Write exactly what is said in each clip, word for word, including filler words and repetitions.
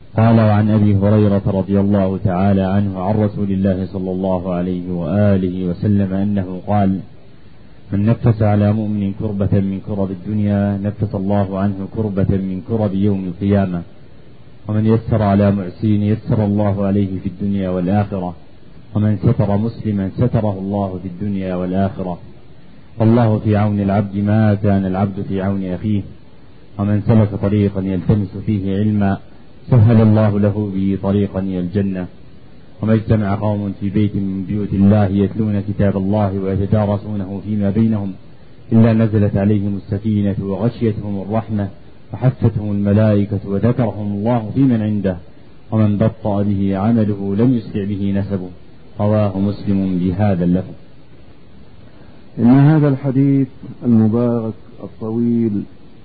قال: وعن أبي هريرة رضي الله تعالى عنه عن رسول الله صلى الله عليه وآله وسلم أنه قال: من نفس على مؤمن كربة من كرب الدنيا نفس الله عنه كربة من كرب يوم القيامة، ومن يسر على معسر يسر الله عليه في الدنيا والآخرة، ومن ستر مسلما ستره الله في الدنيا والآخرة. والله في عون العبد ما كان العبد في عون أخيه، ومن سلك طريقا يلتمس فيه علما سهل الله له به طريقا إلى الجنة. وما اجتمع قوم في بيت من بيوت الله يتلون كتاب الله ويتدارسونه فيما بينهم إلا نزلت عليهم السكينة وغشيتهم الرحمة وحفتهم الملائكة وذكرهم الله في من عنده، ومن بطأ به عمله لم يسرع به نسبه. رواه مسلم بهذا اللفظ. إن هذا الحديث المبارك الطويل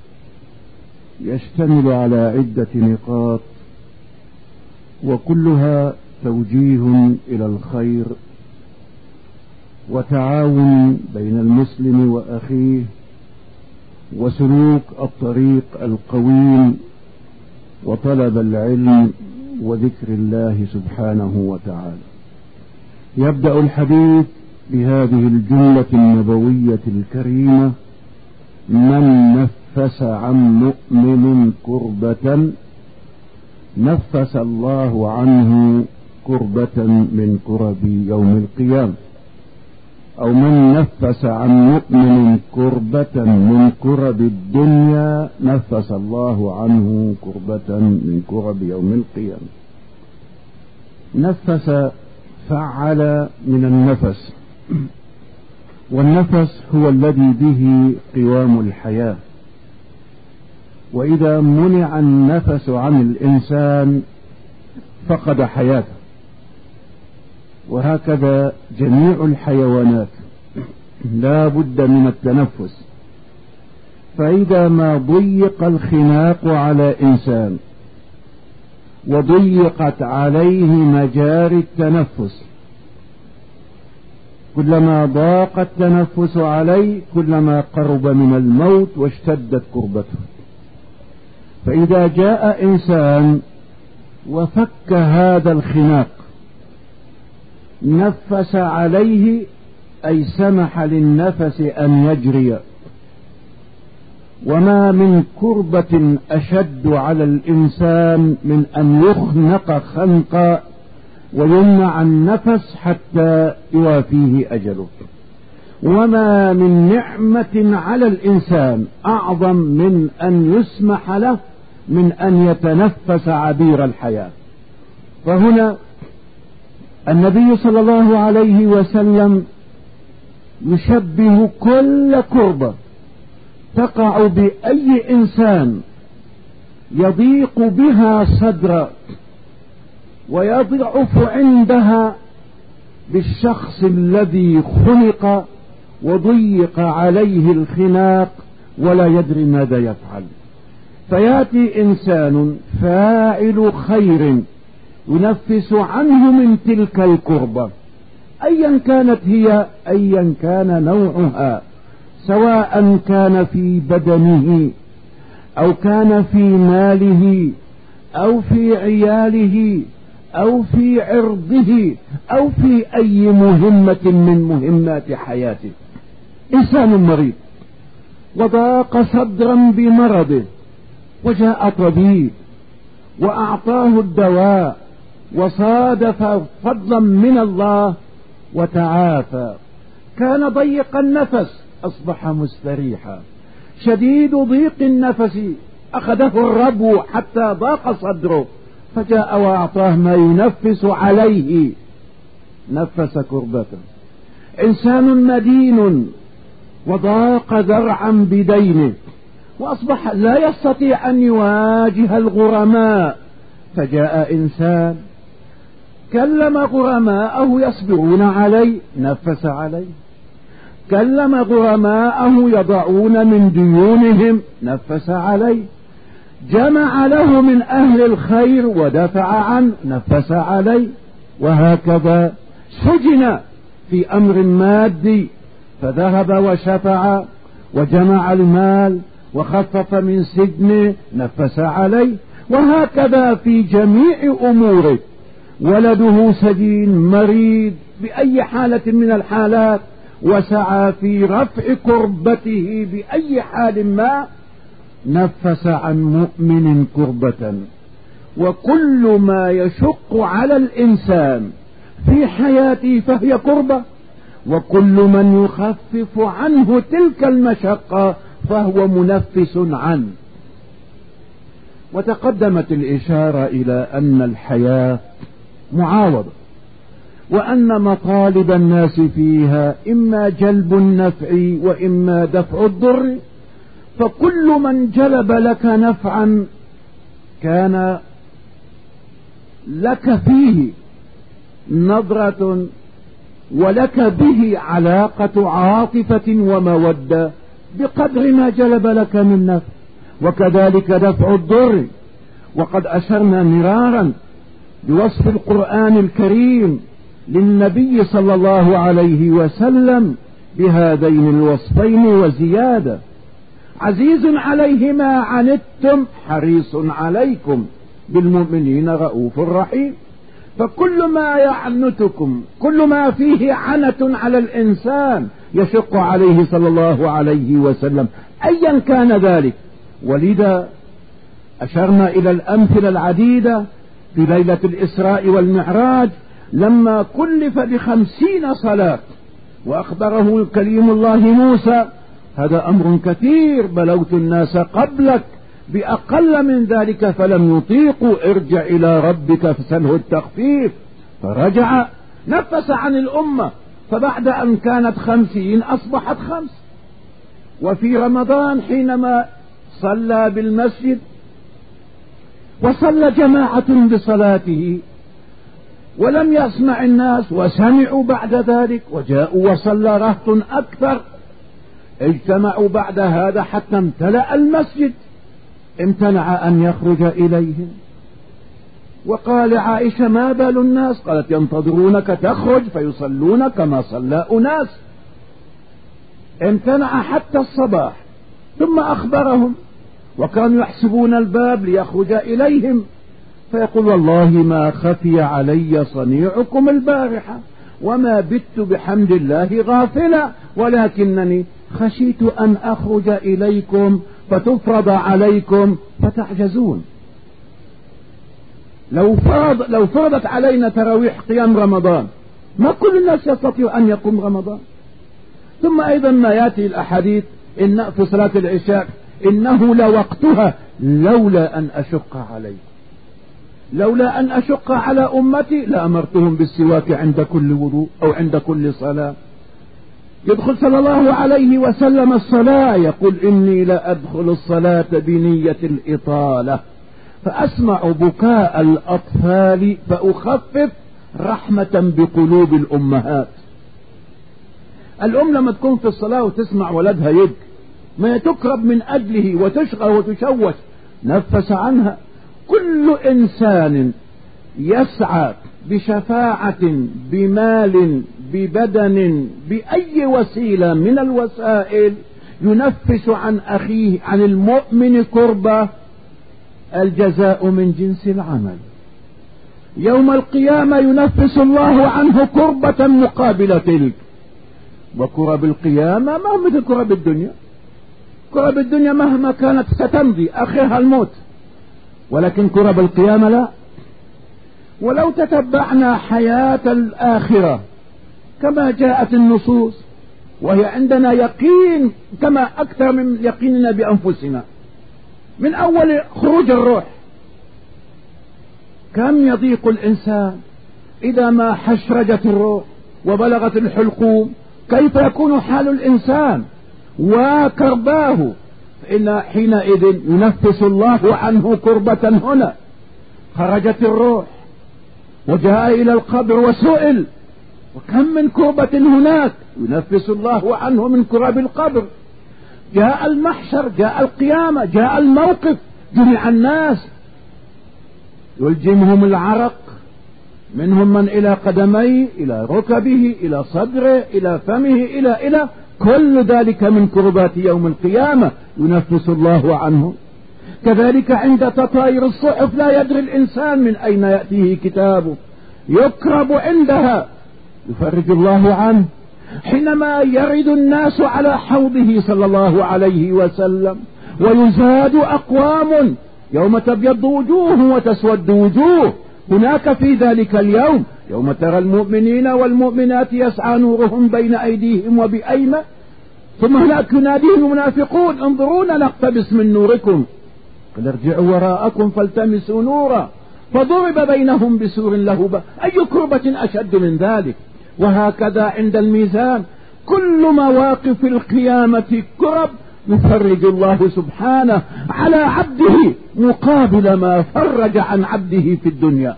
يشتمل على عدة نقاط، وكلها توجيه إلى الخير وتعاون بين المسلم وأخيه وسلوك الطريق القويم وطلب العلم وذكر الله سبحانه وتعالى. يبدأ الحديث بهذه الجملة النبوية الكريمة: من نفس عن مؤمن كربة نفس الله عنه كربة من كرب يوم القيامة، أو من نفس عن مؤمن كربة من كرب الدنيا نفس الله عنه كربة من كرب يوم القيامة. نفس فعل من النفس، والنفس هو الذي به قوام الحياة، وإذا منع النفس عن الإنسان فقد حياته، وهكذا جميع الحيوانات لا بد من التنفس. فإذا ما ضيق الخناق على إنسان وضيقت عليه مجاري التنفس، كلما ضاق التنفس عليه كلما قرب من الموت واشتدت كربته. فإذا جاء إنسان وفك هذا الخناق نفس عليه، أي سمح للنفس أن يجري. وما من كربة أشد على الإنسان من أن يخنق خنقا ويمنع النفس حتى يوافيه أجله. وما من نعمة على الإنسان أعظم من أن يسمح له من أن يتنفس عبير الحياة. فهنا النبي صلى الله عليه وسلم يشبه كل كربة تقع بأي إنسان يضيق بها صدرا ويضعف عندها بالشخص الذي خلق وضيق عليه الخناق ولا يدري ماذا يفعل. فيأتي إنسان فاعل خير ينفس عنه من تلك الكربة، أيا كانت هي، أيا كان نوعها، سواء كان في بدنه أو كان في ماله أو في عياله أو في عرضه أو في أي مهمة من مهمات حياته. إنسان مريض وضاق صدرا بمرضه، وجاء طبيب وأعطاه الدواء وصادف فضلا من الله وتعافى، كان ضيق النفس أصبح مستريحا. شديد ضيق النفس أخذه الربو حتى ضاق صدره، فجاء وأعطاه ما ينفس عليه، نفس كربته. إنسان مدين وضاق ذرعا بدينه وأصبح لا يستطيع أن يواجه الغرماء، فجاء إنسان كلم غرماءه يصبرون عليه، نفس عليه. كلم غرماءه يضعون من ديونهم، نفس عليه. جمع له من أهل الخير ودفع عنه، نفس عليه. وهكذا سجن في أمر مادي فذهب وشفع وجمع المال وخفف من سجنه، نفس عليه. وهكذا في جميع أموره. ولده سجين مريض بأي حالة من الحالات، وسعى في رفع كربته بأي حال ما، نفس عن مؤمن كربة. وكل ما يشق على الإنسان في حياته فهي كربة، وكل من يخفف عنه تلك المشقة فهو منفس عنه. وتقدمت الإشارة إلى أن الحياة معاوضة، وأن مطالب الناس فيها إما جلب النفع وإما دفع الضر، فكل من جلب لك نفعا كان لك فيه نظرة ولك به علاقة عاطفة ومودة بقدر ما جلب لك من نفع، وكذلك دفع الضر. وقد أشرنا مرارا بوصف القرآن الكريم للنبي صلى الله عليه وسلم بهذين الوصفين وزيادة: عزيز عليه ما عنتم حريص عليكم بالمؤمنين رؤوف رحيم. فكل ما يعنتكم، كل ما فيه عنة على الإنسان يشق عليه صلى الله عليه وسلم أيا كان ذلك. ولذا أشرنا إلى الأمثلة العديدة في ليلة الإسراء والمعراج لما كلف بخمسين صلاة وأخبره كليم الله موسى: هذا أمر كثير، بلوت الناس قبلك بأقل من ذلك فلم يطيقوا، ارجع إلى ربك فسله التخفيف. فرجع نفس عن الأمة، فبعد أن كانت خمسين أصبحت خمس. وفي رمضان حينما صلى بالمسجد وصلى جماعة بصلاته ولم يسمع الناس وسمعوا بعد ذلك وجاءوا وصلى رهط أكثر، اجتمعوا بعد هذا حتى امتلأ المسجد، امتنع أن يخرج إليهم. وقال عائشة: ما بال الناس؟ قالت: ينتظرونك تخرج فيصلون كما صلى أناس. امتنع حتى الصباح، ثم أخبرهم وكانوا يحسبون الباب ليخرج إليهم، فيقول: والله ما خفي علي صنيعكم البارحة وما بت بحمد الله غافلا، ولكنني خشيت أن أخرج إليكم فتفرض عليكم فتعجزون. لو فرض لو فرضت علينا تراويح قيام رمضان ما كل الناس يستطيع أن يقوم رمضان. ثم أيضا ما يأتي الأحاديث إن في صلاة العشاء: إنه لوقتها لولا أن أشق عليكم، لولا أن أشق على أمتي لأمرتهم بالسواك عند كل وضوء أو عند كل صلاة. يدخل صلى الله عليه وسلم الصلاة يقول: إني لأدخل الصلاة بنية الإطالة فأسمع بكاء الأطفال فأخفف رحمة بقلوب الأمهات. الأم لما تكون في الصلاة وتسمع ولدها يبكي ما تكرب من أجله وتشغى وتشوش، نفس عنها. كل إنسان يسعى بشفاعة بمال ببدن بأي وسيلة من الوسائل ينفس عن أخيه عن المؤمن كربة، الجزاء من جنس العمل. يوم القيامة ينفس الله عنه كربة مقابل تلك. وكرب القيامة ما مثل كرب الدنيا. كرب الدنيا مهما كانت ستمضي آخرها الموت، ولكن كرب القيامة لا. ولو تتبعنا حياة الآخرة كما جاءت النصوص، وهي عندنا يقين كما أكثر من يقيننا بأنفسنا، من أول خروج الروح كم يضيق الإنسان إذا ما حشرجت الروح وبلغت الحلقوم، كيف يكون حال الإنسان وكرباه. فإن حينئذ ينفس الله عنه كربة. هنا خرجت الروح وجاء إلى القبر وسئل، وكم من كربة هناك ينفس الله عنه من كرب القبر. جاء المحشر، جاء القيامة، جاء الموقف، جميع الناس يلجمهم العرق، منهم من إلى قدميه إلى ركبه إلى صدره إلى فمه إلى إلى كل ذلك من كربات يوم القيامة ينفس الله عنه. كذلك عند تطاير الصحف لا يدري الإنسان من أين يأتيه كتابه، يكرب عندها يفرج الله عنه. حينما يرد الناس على حوضه صلى الله عليه وسلم ويزاد أقوام يوم تبيض وجوه وتسود وجوه، هناك في ذلك اليوم يوم ترى المؤمنين والمؤمنات يسعى نورهم بين أيديهم وبأيمانهم، ثم هناك يناديهم المنافقون انظرونا نقتبس من نوركم، قل ارجعوا وراءكم فالتمسوا نورا فضرب بينهم بسور له باب. أي كربة أشد من ذلك؟ وهكذا عند الميزان كل مواقف القيامة كرب يفرج الله سبحانه على عبده مقابل ما فرج عن عبده في الدنيا.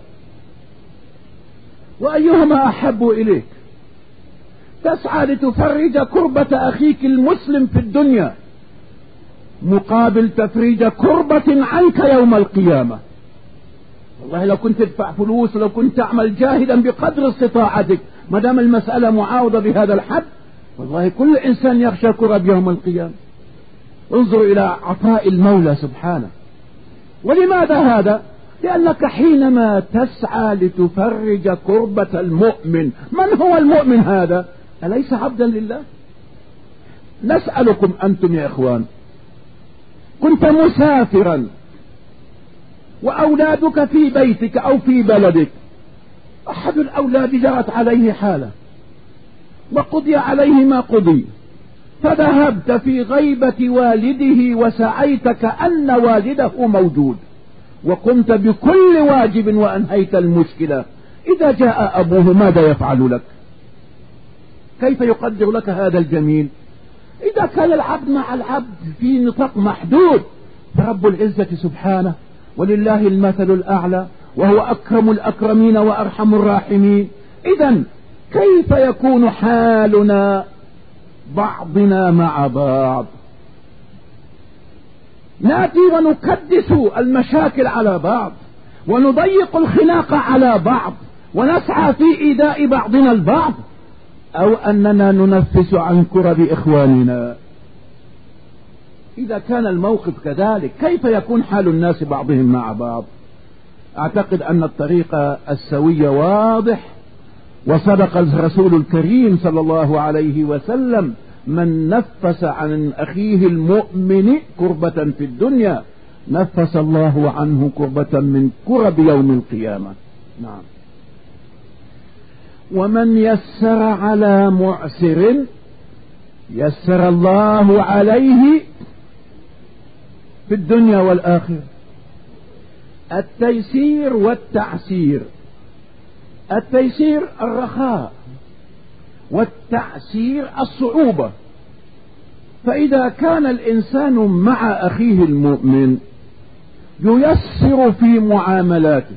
وأيهما أحب إليك؟ تسعى لتفرج كربة أخيك المسلم في الدنيا مقابل تفريج كربة عنك يوم القيامة. والله لو كنت تدفع فلوس ولو كنت تعمل جاهدا بقدر استطاعتك، ما دام المسألة معاوضة بهذا الحد، والله كل إنسان يخشى كرب يوم القيامة. انظر إلى عطاء المولى سبحانه. ولماذا هذا؟ لأنك حينما تسعى لتفرج كربة المؤمن، من هو المؤمن هذا؟ أليس عبدا لله؟ نسألكم أنتم يا إخوان، كنت مسافرا وأولادك في بيتك أو في بلدك، أحد الأولاد جرت عليه حالة وقضي عليه ما قضي، فذهبت في غيبة والده وسعيت كأن والده موجود وقمت بكل واجب وأنهيت المشكلة. إذا جاء أبوه ماذا يفعل لك؟ كيف يقدر لك هذا الجميل؟ إذا كان العبد مع العبد في نطاق محدود، فرب العزة سبحانه ولله المثل الأعلى وهو أكرم الأكرمين وأرحم الراحمين. إذن كيف يكون حالنا بعضنا مع بعض؟ نأتي ونكدس المشاكل على بعض ونضيق الخناق على بعض ونسعى في إيذاء بعضنا البعض، أو أننا ننفس عن كرب إخواننا. إذا كان الموقف كذلك كيف يكون حال الناس بعضهم مع بعض؟ أعتقد أن الطريق السوي واضح، وصدق الرسول الكريم صلى الله عليه وسلم: من نفس عن أخيه المؤمن كربة في الدنيا نفس الله عنه كربة من كرب يوم القيامة. نعم. ومن يسر على معسر يسر الله عليه في الدنيا والآخرة. التيسير والتعسير، التيسير الرخاء والتعسير الصعوبة. فإذا كان الإنسان مع أخيه المؤمن ييسر في معاملاته،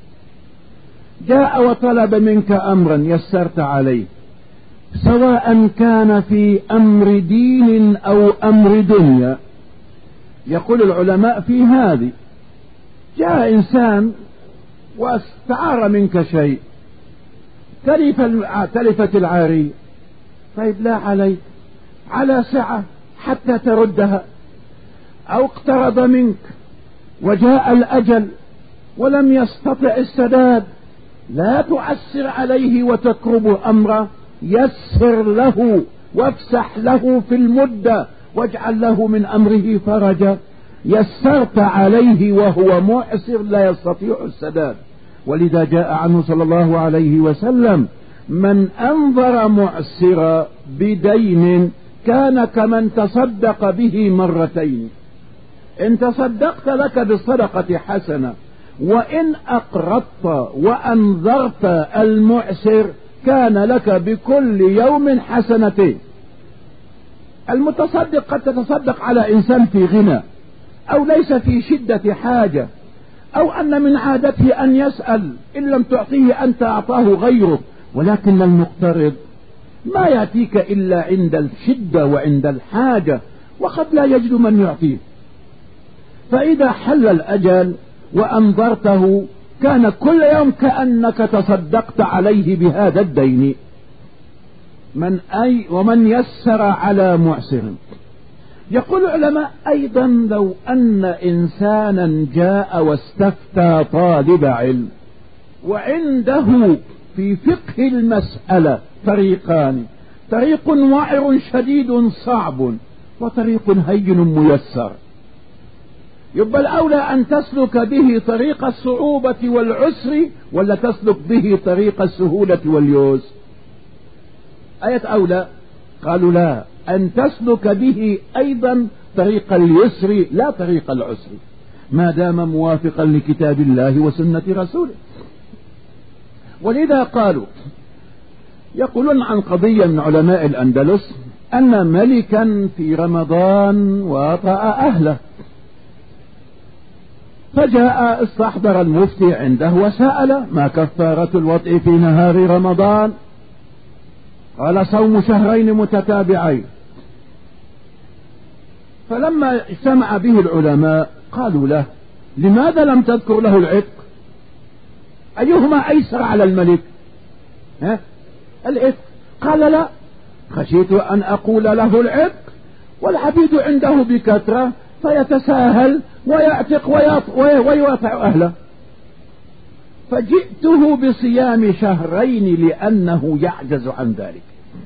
جاء وطلب منك أمرا يسرت عليه، سواء كان في أمر دين أو أمر دنيا. يقول العلماء في هذه: جاء إنسان واستعار منك شيء، تلف تلفت العارية، طيب لا عليك، على سعة حتى تردها. أو اقترض منك وجاء الأجل ولم يستطع السداد، لا تعسر عليه وتكرب أمره، يسر له وافسح له في المدة واجعل له من أمره فرجا. يسرت عليه وهو معسر لا يستطيع السداد. ولذا جاء عنه صلى الله عليه وسلم: من أنظر معسرا بدين كان كمن تصدق به مرتين. إن تصدقت لك بالصدقة حسنة، وإن أقرضت وأنظرت المعسر كان لك بكل يوم حسنتين. المتصدق قد تتصدق على إنسان في غنى أو ليس في شدة حاجة، أو أن من عادته أن يسأل، إن لم تعطيه أنت أعطاه غيره. ولكن المقترض ما يأتيك إلا عند الشدة وعند الحاجة، وقد لا يجد من يعطيه. فإذا حل الأجل وأنظرته كان كل يوم كأنك تصدقت عليه بهذا الدين. من أي ومن يسر على معسر يقول العلماء أيضا لو أن إنسانا جاء واستفتى طالب علم وعنده في فقه المسألة طريقان، طريق وعر شديد صعب وطريق هين ميسر، يبقى الأولى أن تسلك به طريق الصعوبة والعسر ولا تسلك به طريق السهولة واليسر؟ آية أولى. قالوا لا، أن تسلك به أيضا طريق اليسر لا طريق العسر، ما دام موافقا لكتاب الله وسنة رسوله. ولذا قالوا، يقولون عن قضية من علماء الأندلس أن ملكا في رمضان وطأ أهله، فجاء استحضر المفتي عنده وسأل: ما كفارة الوطء في نهار رمضان؟ قال: صوم شهرين متتابعين. فلما اجتمع به العلماء قالوا له: لماذا لم تذكر له العتق؟ أيهما أيسر على الملك؟ ها؟ العتق. قال: لا، خشيت أن أقول له العتق والعبيد عنده بكثرة فيتساهل ويعتق ويوافع أهله، فجئته بصيام شهرين لأنه يعجز عن ذلك.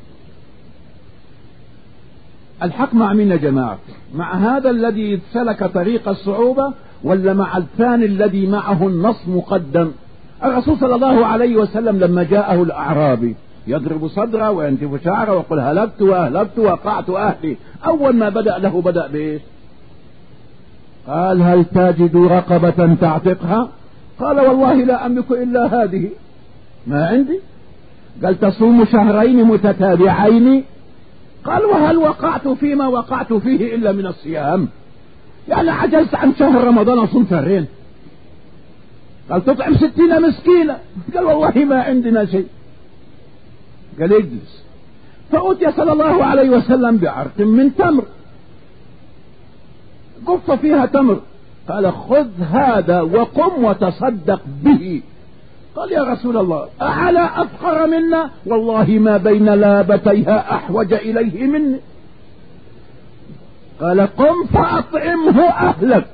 الحق مع مين يا جماعة؟ مع هذا الذي سلك طريق الصعوبة ولا مع الثاني الذي معه النص مقدم؟ الرسول صلى الله عليه وسلم لما جاءه الأعرابي يضرب صدره وينتف شعره ويقول: هلكت وأهلكت وقعت أهلي، أول ما بدأ له بدأ بإيش؟ قال: هل تجد رقبة تعتقها؟ قال: والله لا أملك إلا هذه، ما عندي. قال: تصوم شهرين متتابعين؟ قال: وهل وقعت فيما وقعت فيه إلا من الصيام؟ يعني عجزت عن شهر رمضان أصوم شهرين. قال: تطعم ستين مسكينة؟ قال: والله ما عندنا شيء. قال: اجلس. فأتي صلى الله عليه وسلم بعرق من تمر، قف فيها تمر. قال: خذ هذا وقم وتصدق به. قال: يا رسول الله، أعلى أفقر منا؟ والله ما بين لابتيها أحوج إليه مني. قال: قم فأطعمه أهلك.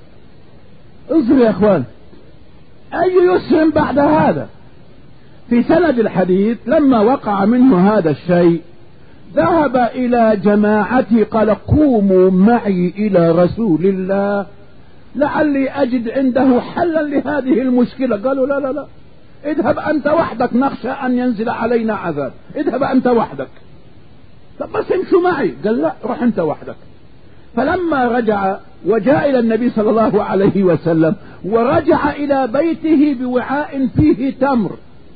انظر يا أخوان، أي يسر بعد هذا. في سند الحديث لما وقع منه هذا الشيء ذهب إلى جماعته، قال: قوموا معي إلى رسول الله لعلي أجد عنده حلا لهذه المشكلة. قالوا: لا لا لا، اذهب أنت وحدك، نخشى أن ينزل علينا عذاب، اذهب أنت وحدك. طب بس امشوا معي. قال: لا، روح أنت وحدك. فلما رجع وجاء إلى النبي صلى الله عليه وسلم ورجع إلى بيته بوعاء فيه تمر،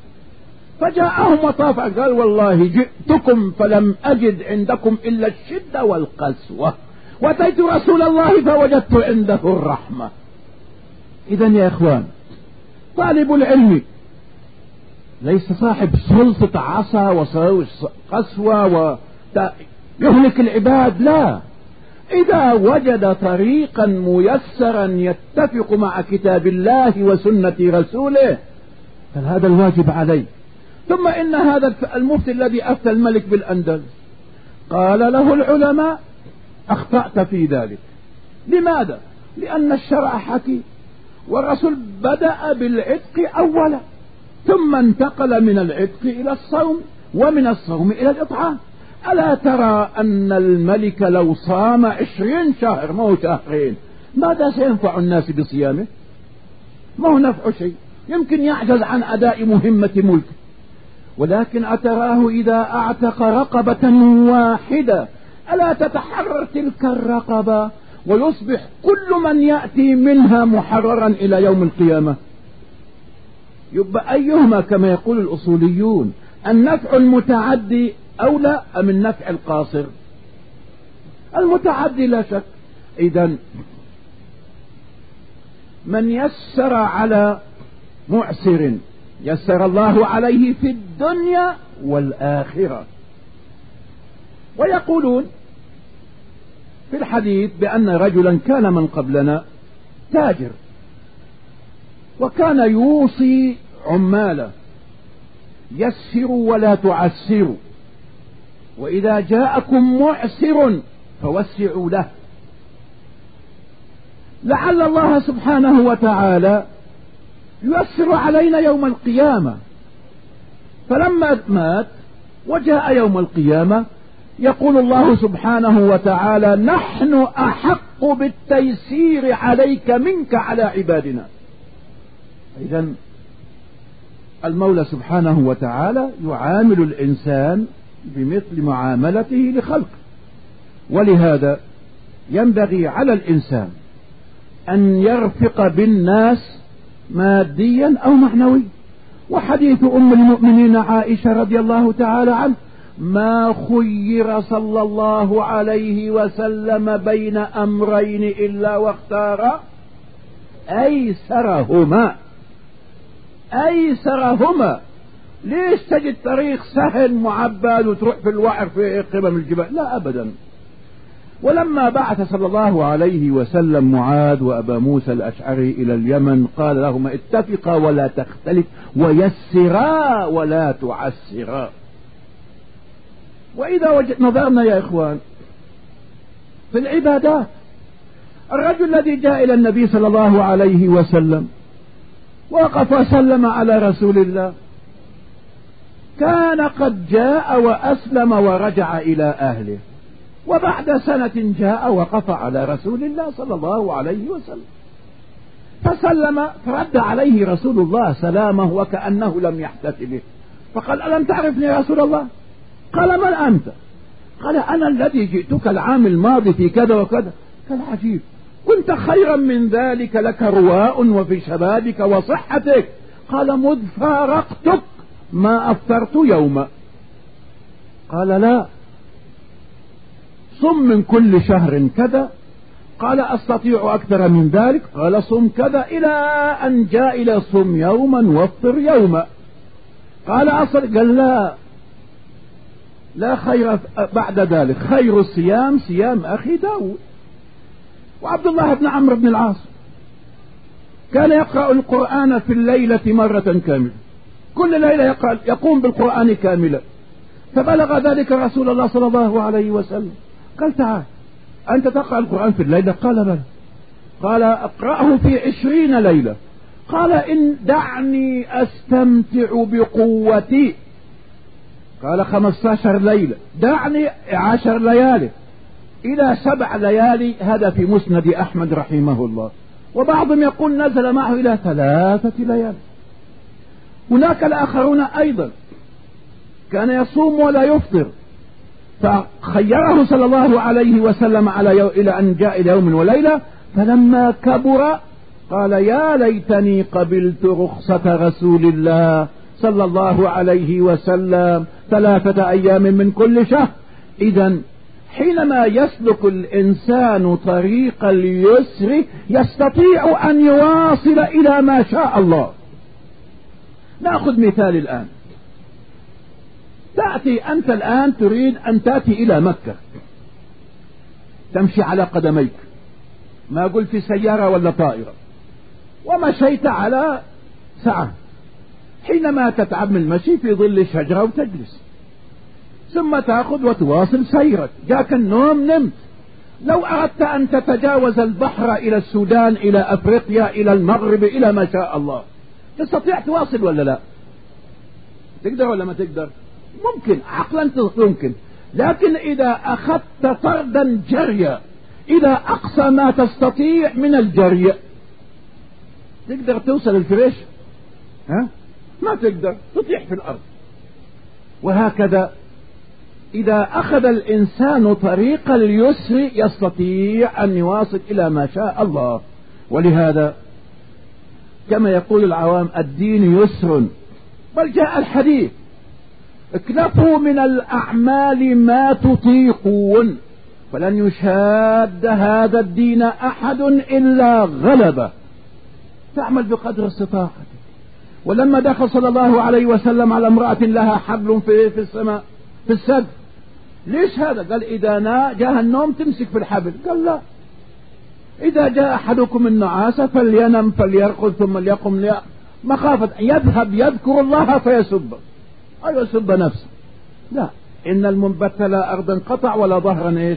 فجاءهم وطاف، قال: والله جئتكم فلم أجد عندكم إلا الشدة والقسوة، وأتيت رسول الله فوجدت عنده الرحمة. إذا يا إخوان، طالب العلم ليس صاحب سلطة عصا وقسوة ويهلك العباد، لا. إذا وجد طريقا ميسرا يتفق مع كتاب الله وسنة رسوله فهذا الواجب عليه. ثم إن هذا المفتي الذي أفتى الملك بالأندلس قال له العلماء: أخطأت في ذلك. لماذا؟ لأن الشرع حكيم، والرسول بدأ بالعتق أولا ثم انتقل من العتق إلى الصوم ومن الصوم إلى الإطعام. ألا ترى أن الملك لو صام عشرين شهر ما هو شهرين ماذا سينفع الناس بصيامه؟ ما هو نفع شيء، يمكن يعجز عن أداء مهمة ملك. ولكن أتراه إذا أعتق رقبة واحدة ألا تتحرر تلك الرقبة ويصبح كل من يأتي منها محررا إلى يوم القيامة؟ يبقى أيهما كما يقول الأصوليون، النفع المتعدي أولى أم النفع القاصر؟ المتعدي لا شك. إذن من يسر على معسر يسر الله عليه في الدنيا والآخرة. ويقولون في الحديث بأن رجلا كان من قبلنا تاجر، وكان يوصي عماله: يسروا ولا تعسروا، وإذا جاءكم معسر فوسعوا له. لعل الله سبحانه وتعالى ييسر علينا يوم القيامة. فلما مات وجاء يوم القيامة يقول الله سبحانه وتعالى نحن أحق بالتيسير عليك منك على عبادنا. إذن المولى سبحانه وتعالى يعامل الإنسان بمثل معاملته لخلقه. ولهذا ينبغي على الإنسان أن يرفق بالناس ماديا أو معنويا. وحديث أم المؤمنين عائشة رضي الله تعالى عنه ما خير صلى الله عليه وسلم بين أمرين إلا واختار أيسرهما. أيسرهما. ليش تجد طريق سهل معبد وتروح في الوعر في قمم الجبال؟ لا أبدا. ولما بعث صلى الله عليه وسلم معاذ وأبا موسى الأشعري إلى اليمن قال لهما اتفقا ولا تختلف ويسرا ولا تعسرا. وإذا وجد نظرنا يا إخوان في العبادات، الرجل الذي جاء إلى النبي صلى الله عليه وسلم وقف وسلم على رسول الله كان قد جاء وأسلم ورجع إلى أهله، وبعد سنة جاء وقف على رسول الله صلى الله عليه وسلم فسلم، فرد عليه رسول الله سلامه وكأنه لم يحدث به، فقال ألم تعرفني يا رسول الله؟ قال من أنت؟ قال أنا الذي جئتك العام الماضي في كذا وكذا. قال عجيب، كنت خيرا من ذلك، لك رواء وفي شبابك وصحتك. قال مذ فارقتك ما أفطرت يوما. قال لا. صم من كل شهر كذا. قال أستطيع أكثر من ذلك. قال صم كذا، إلى أن جاء إلى صم يوما وافطر يوما. قال أصل قال لا لا خير بعد ذلك، خير الصيام صيام أخي داود. وعبد الله بن عمرو بن العاص كان يقرأ القرآن في الليلة مرة كاملة، كل ليلة يقرأ يقوم بالقرآن كاملا. فبلغ ذلك رسول الله صلى الله عليه وسلم قال تعال أنت تقرأ القرآن في الليلة؟ قال بلى. قال أقرأه في عشرين ليلة. قال إن دعني أستمتع بقوتي. قال خمسة عشر ليلة. دعني عشر ليالي إلى سبع ليالي. هذا في مسند أحمد رحمه الله. وبعضهم يقول نزل معه إلى ثلاثة ليالي. هناك الآخرون أيضا كان يصوم ولا يفطر، فخيره صلى الله عليه وسلم على يو... إلى أن جاء إلى يوم وليلة، فلما كبر قال يا ليتني قبلت رخصة رسول الله صلى الله عليه وسلم ثلاثة أيام من كل شهر. إذن حينما يسلك الإنسان طريق اليسر يستطيع أن يواصل إلى ما شاء الله. نأخذ مثال الآن. تأتي أنت الآن تريد أن تأتي إلى مكة، تمشي على قدميك، ما قلت في سيارة ولا طائرة، ومشيت على ساعة. حينما تتعب من المشي في ظل شجرة وتجلس، ثم تأخذ وتواصل سيرك. جاك النوم نمت. لو أردت أن تتجاوز البحر إلى السودان، إلى أفريقيا، إلى المغرب، إلى ما شاء الله، تستطيع تواصل ولا لا؟ تقدر ولا ما تقدر؟ ممكن، عقلا ممكن. لكن إذا أخذت طردا جريا إلى أقصى ما تستطيع من الجري، تقدر توصل الفريش؟ ها؟ ما تقدر، تطيح في الأرض. وهكذا إذا أخذ الإنسان طريق اليسر يستطيع أن يواصل إلى ما شاء الله. ولهذا كما يقول العوام الدين يسر، بل جاء الحديث اكلفوا من الأعمال ما تطيقون فلن يشاد هذا الدين أحد إلا غلبه. تعمل بقدر استطاعتك. ولما دخل صلى الله عليه وسلم على امرأة لها حبل في في السماء في السد، ليش هذا؟ قال إذا جاء النوم تمسك في الحبل. قال لا، إذا جاء أحدكم النعاس فلينم فليرقد ثم ليقم لي... مخافة يذهب يذكر الله فيسب أو يسب نفسه. لا، إن المنبت لا أرضا قطع ولا ظهرا إيش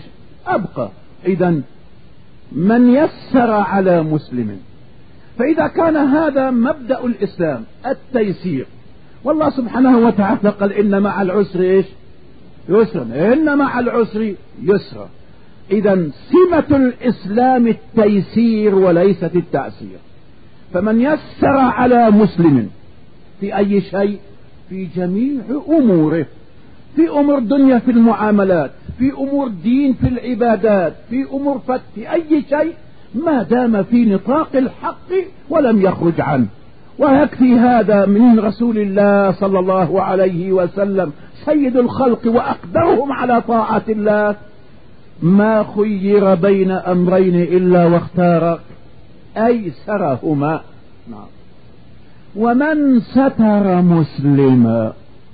أبقى. إذن من يسر على مسلم، فإذا كان هذا مبدأ الإسلام التيسير، والله سبحانه وتعالى قال إن مع العسر إيش؟ يسرا، إن مع العسر يسرا. إذن سمة الإسلام التيسير وليست التعسير. فمن يسر على مسلم في أي شيء، في جميع أموره، في أمور دنيا في المعاملات، في أمور دين في العبادات، في أمور فت، في أي شيء، ما دام في نطاق الحق ولم يخرج عنه. ويكفي هذا من رسول الله صلى الله عليه وسلم سيد الخلق وأقدرهم على طاعة الله، ما خير بين أمرين إلا واختار أيسرهما. نعم. ومن ستر مسلما،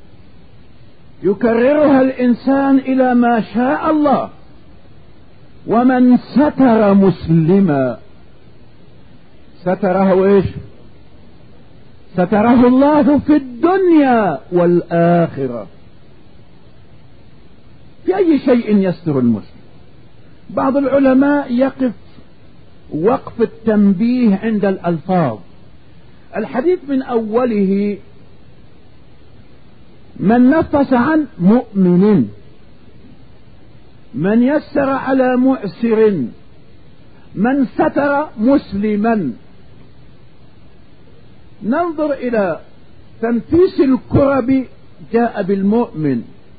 يكررها الإنسان إلى ما شاء الله. ومن ستر مسلما، ستره إيش؟ ستره الله في الدنيا والآخرة. في أي شيء يستر المسلم؟ بعض العلماء يقف وقف التنبيه عند الألفاظ. الحديث من أوله من نفس عن مؤمن، من يسر على مؤسر، من ستر مسلما. ننظر إلى تنفيس الكرب جاء بالمؤمن،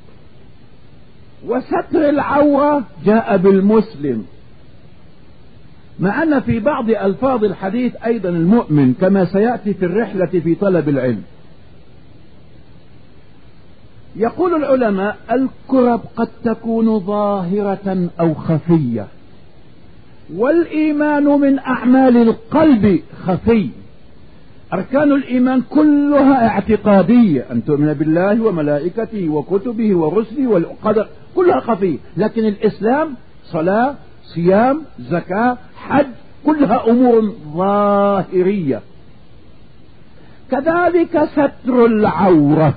وستر العورة جاء بالمسلم، مع أن في بعض ألفاظ الحديث أيضا المؤمن، كما سيأتي في الرحلة في طلب العلم. يقول العلماء الكرب قد تكون ظاهرة أو خفية، والإيمان من أعمال القلب خفي. أركان الإيمان كلها اعتقادية، أن تؤمن بالله وملائكته وكتبه ورسله والقدر، كلها خفية. لكن الإسلام صلاة، صيام، زكاة، حج، كلها أمور ظاهرية. كذلك ستر العورة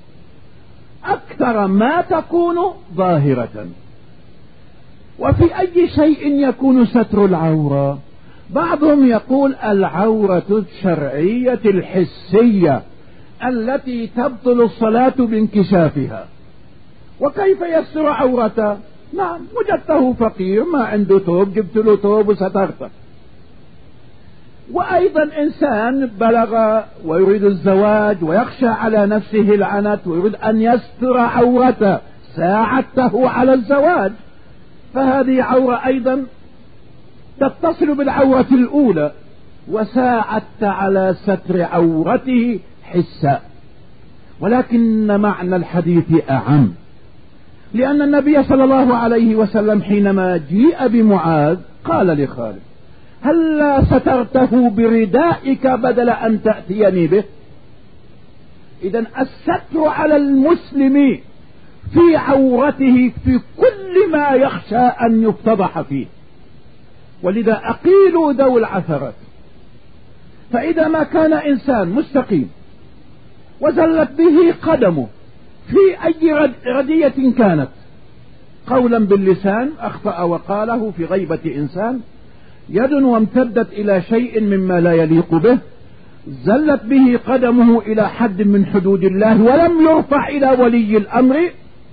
أكثر ما تكون ظاهرة. وفي أي شيء يكون ستر العورة؟ بعضهم يقول العورة الشرعية الحسية التي تبطل الصلاة بانكشافها. وكيف يستر عورته؟ نعم، وجدته فقير ما عنده ثوب، جبت له ثوب وسترته. وأيضا إنسان بلغ ويريد الزواج ويخشى على نفسه العنت ويريد أن يستر عورته، ساعدته على الزواج، فهذه عورة أيضا تتصل بالعورة الأولى، وساعدت على ستر عورته حسا. ولكن معنى الحديث أعم، لأن النبي صلى الله عليه وسلم حينما جيء بمعاذ قال لخالد هل سترته بردائك بدل أن تأتيني به؟ إذن الستر على المسلم في عورته في كل ما يخشى أن يفتضح فيه. ولذا أقيلوا ذوي العثرات. فإذا ما كان إنسان مستقيم وزلت به قدمه في أي ردية كانت، قولا باللسان أخطأ وقاله في غيبة إنسان، يد وامتدت إلى شيء مما لا يليق به، زلت به قدمه إلى حد من حدود الله ولم يرفع إلى ولي الأمر،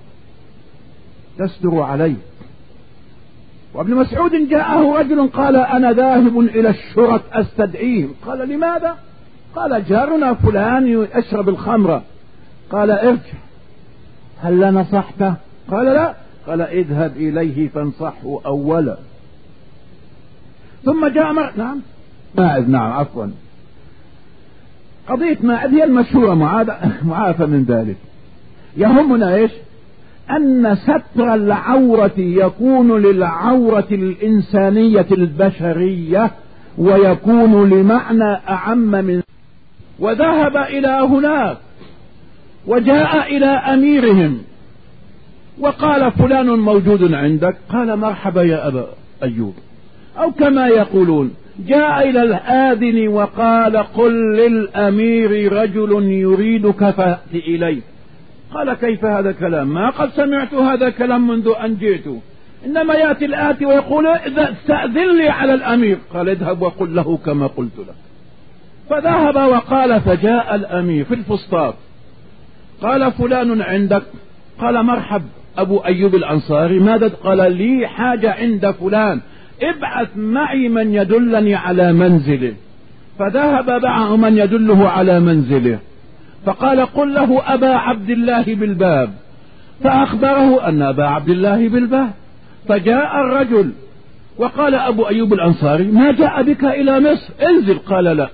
تستر عليه. وابن مسعود جاءه رجل قال أنا ذاهب إلى الشرط أستدعيهم. قال لماذا؟ قال جارنا فلان يشرب الخمر. قال ارجع، هل نصحته؟ قال لا. قال اذهب إليه فانصحه أولا. ثم جاء مر... نعم ماعذ، نعم عفوا، قضية ماعذ هي المشهورة، معافى من ذلك. يهمنا ايش؟ أن ستر العورة يكون للعورة الإنسانية البشرية، ويكون لمعنى أعم من. وذهب إلى هناك وجاء إلى أميرهم وقال فلان موجود عندك. قال مرحبا يا أبا أيوب، أو كما يقولون جاء إلى الآذن وقال قل للأمير رجل يريدك فأت إليه. قال كيف هذا كلام؟ ما قد سمعت هذا كلام منذ أن جئت. إنما يأتي الآتي ويقول استأذن لي على الأمير، قال اذهب وقل له كما قلت لك. فذهب وقال، فجاء الأمير في الفسطاط، قال فلان عندك؟ قال مرحب أبو أيوب الأنصاري، ماذا؟ قال لي حاجة عند فلان، ابعث معي من يدلني على منزله. فذهب معه من يدله على منزله، فقال قل له أبا عبد الله بالباب، فأخبره أن أبا عبد الله بالباب. فجاء الرجل وقال أبو أيوب الأنصاري ما جاء بك إلى مصر؟ انزل. قال لا،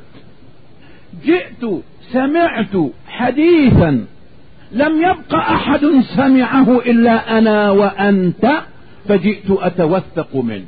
جئت سمعت حديثا لم يبق أحد سمعه إلا أنا وأنت، فجئت أتوثق منه.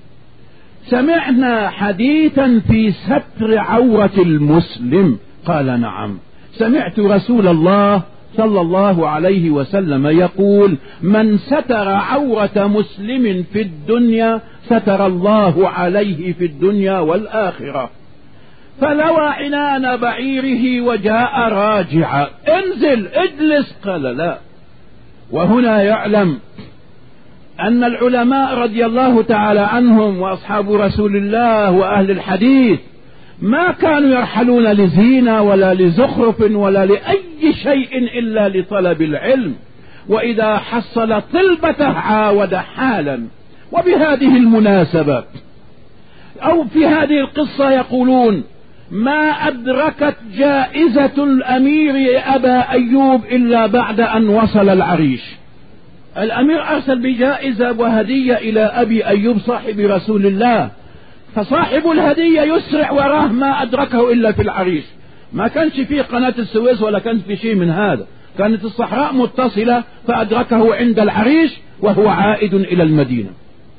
سمعنا حديثا في ستر عورة المسلم. قال نعم، سمعت رسول الله صلى الله عليه وسلم يقول من ستر عورة مسلم في الدنيا ستر الله عليه في الدنيا والآخرة. فلوى عنان بعيره وجاء راجعا، انزل اجلس. قال لا. وهنا يعلم أن العلماء رضي الله تعالى عنهم وأصحاب رسول الله وأهل الحديث ما كانوا يرحلون لزينة ولا لزخرف ولا لأي شيء إلا لطلب العلم، وإذا حصل طلبته عاود حالا. وبهذه المناسبة أو في هذه القصة يقولون ما أدركت جائزة الأمير أبا أيوب إلا بعد أن وصل العريش. الأمير أرسل بجائزة وهدية إلى أبي أيوب صاحب رسول الله، فصاحب الهدية يسرع وراه ما أدركه إلا في العريش. ما كانش فيه قناة السويس ولا كان في شيء من هذا، كانت الصحراء متصلة، فأدركه عند العريش وهو عائد إلى المدينة.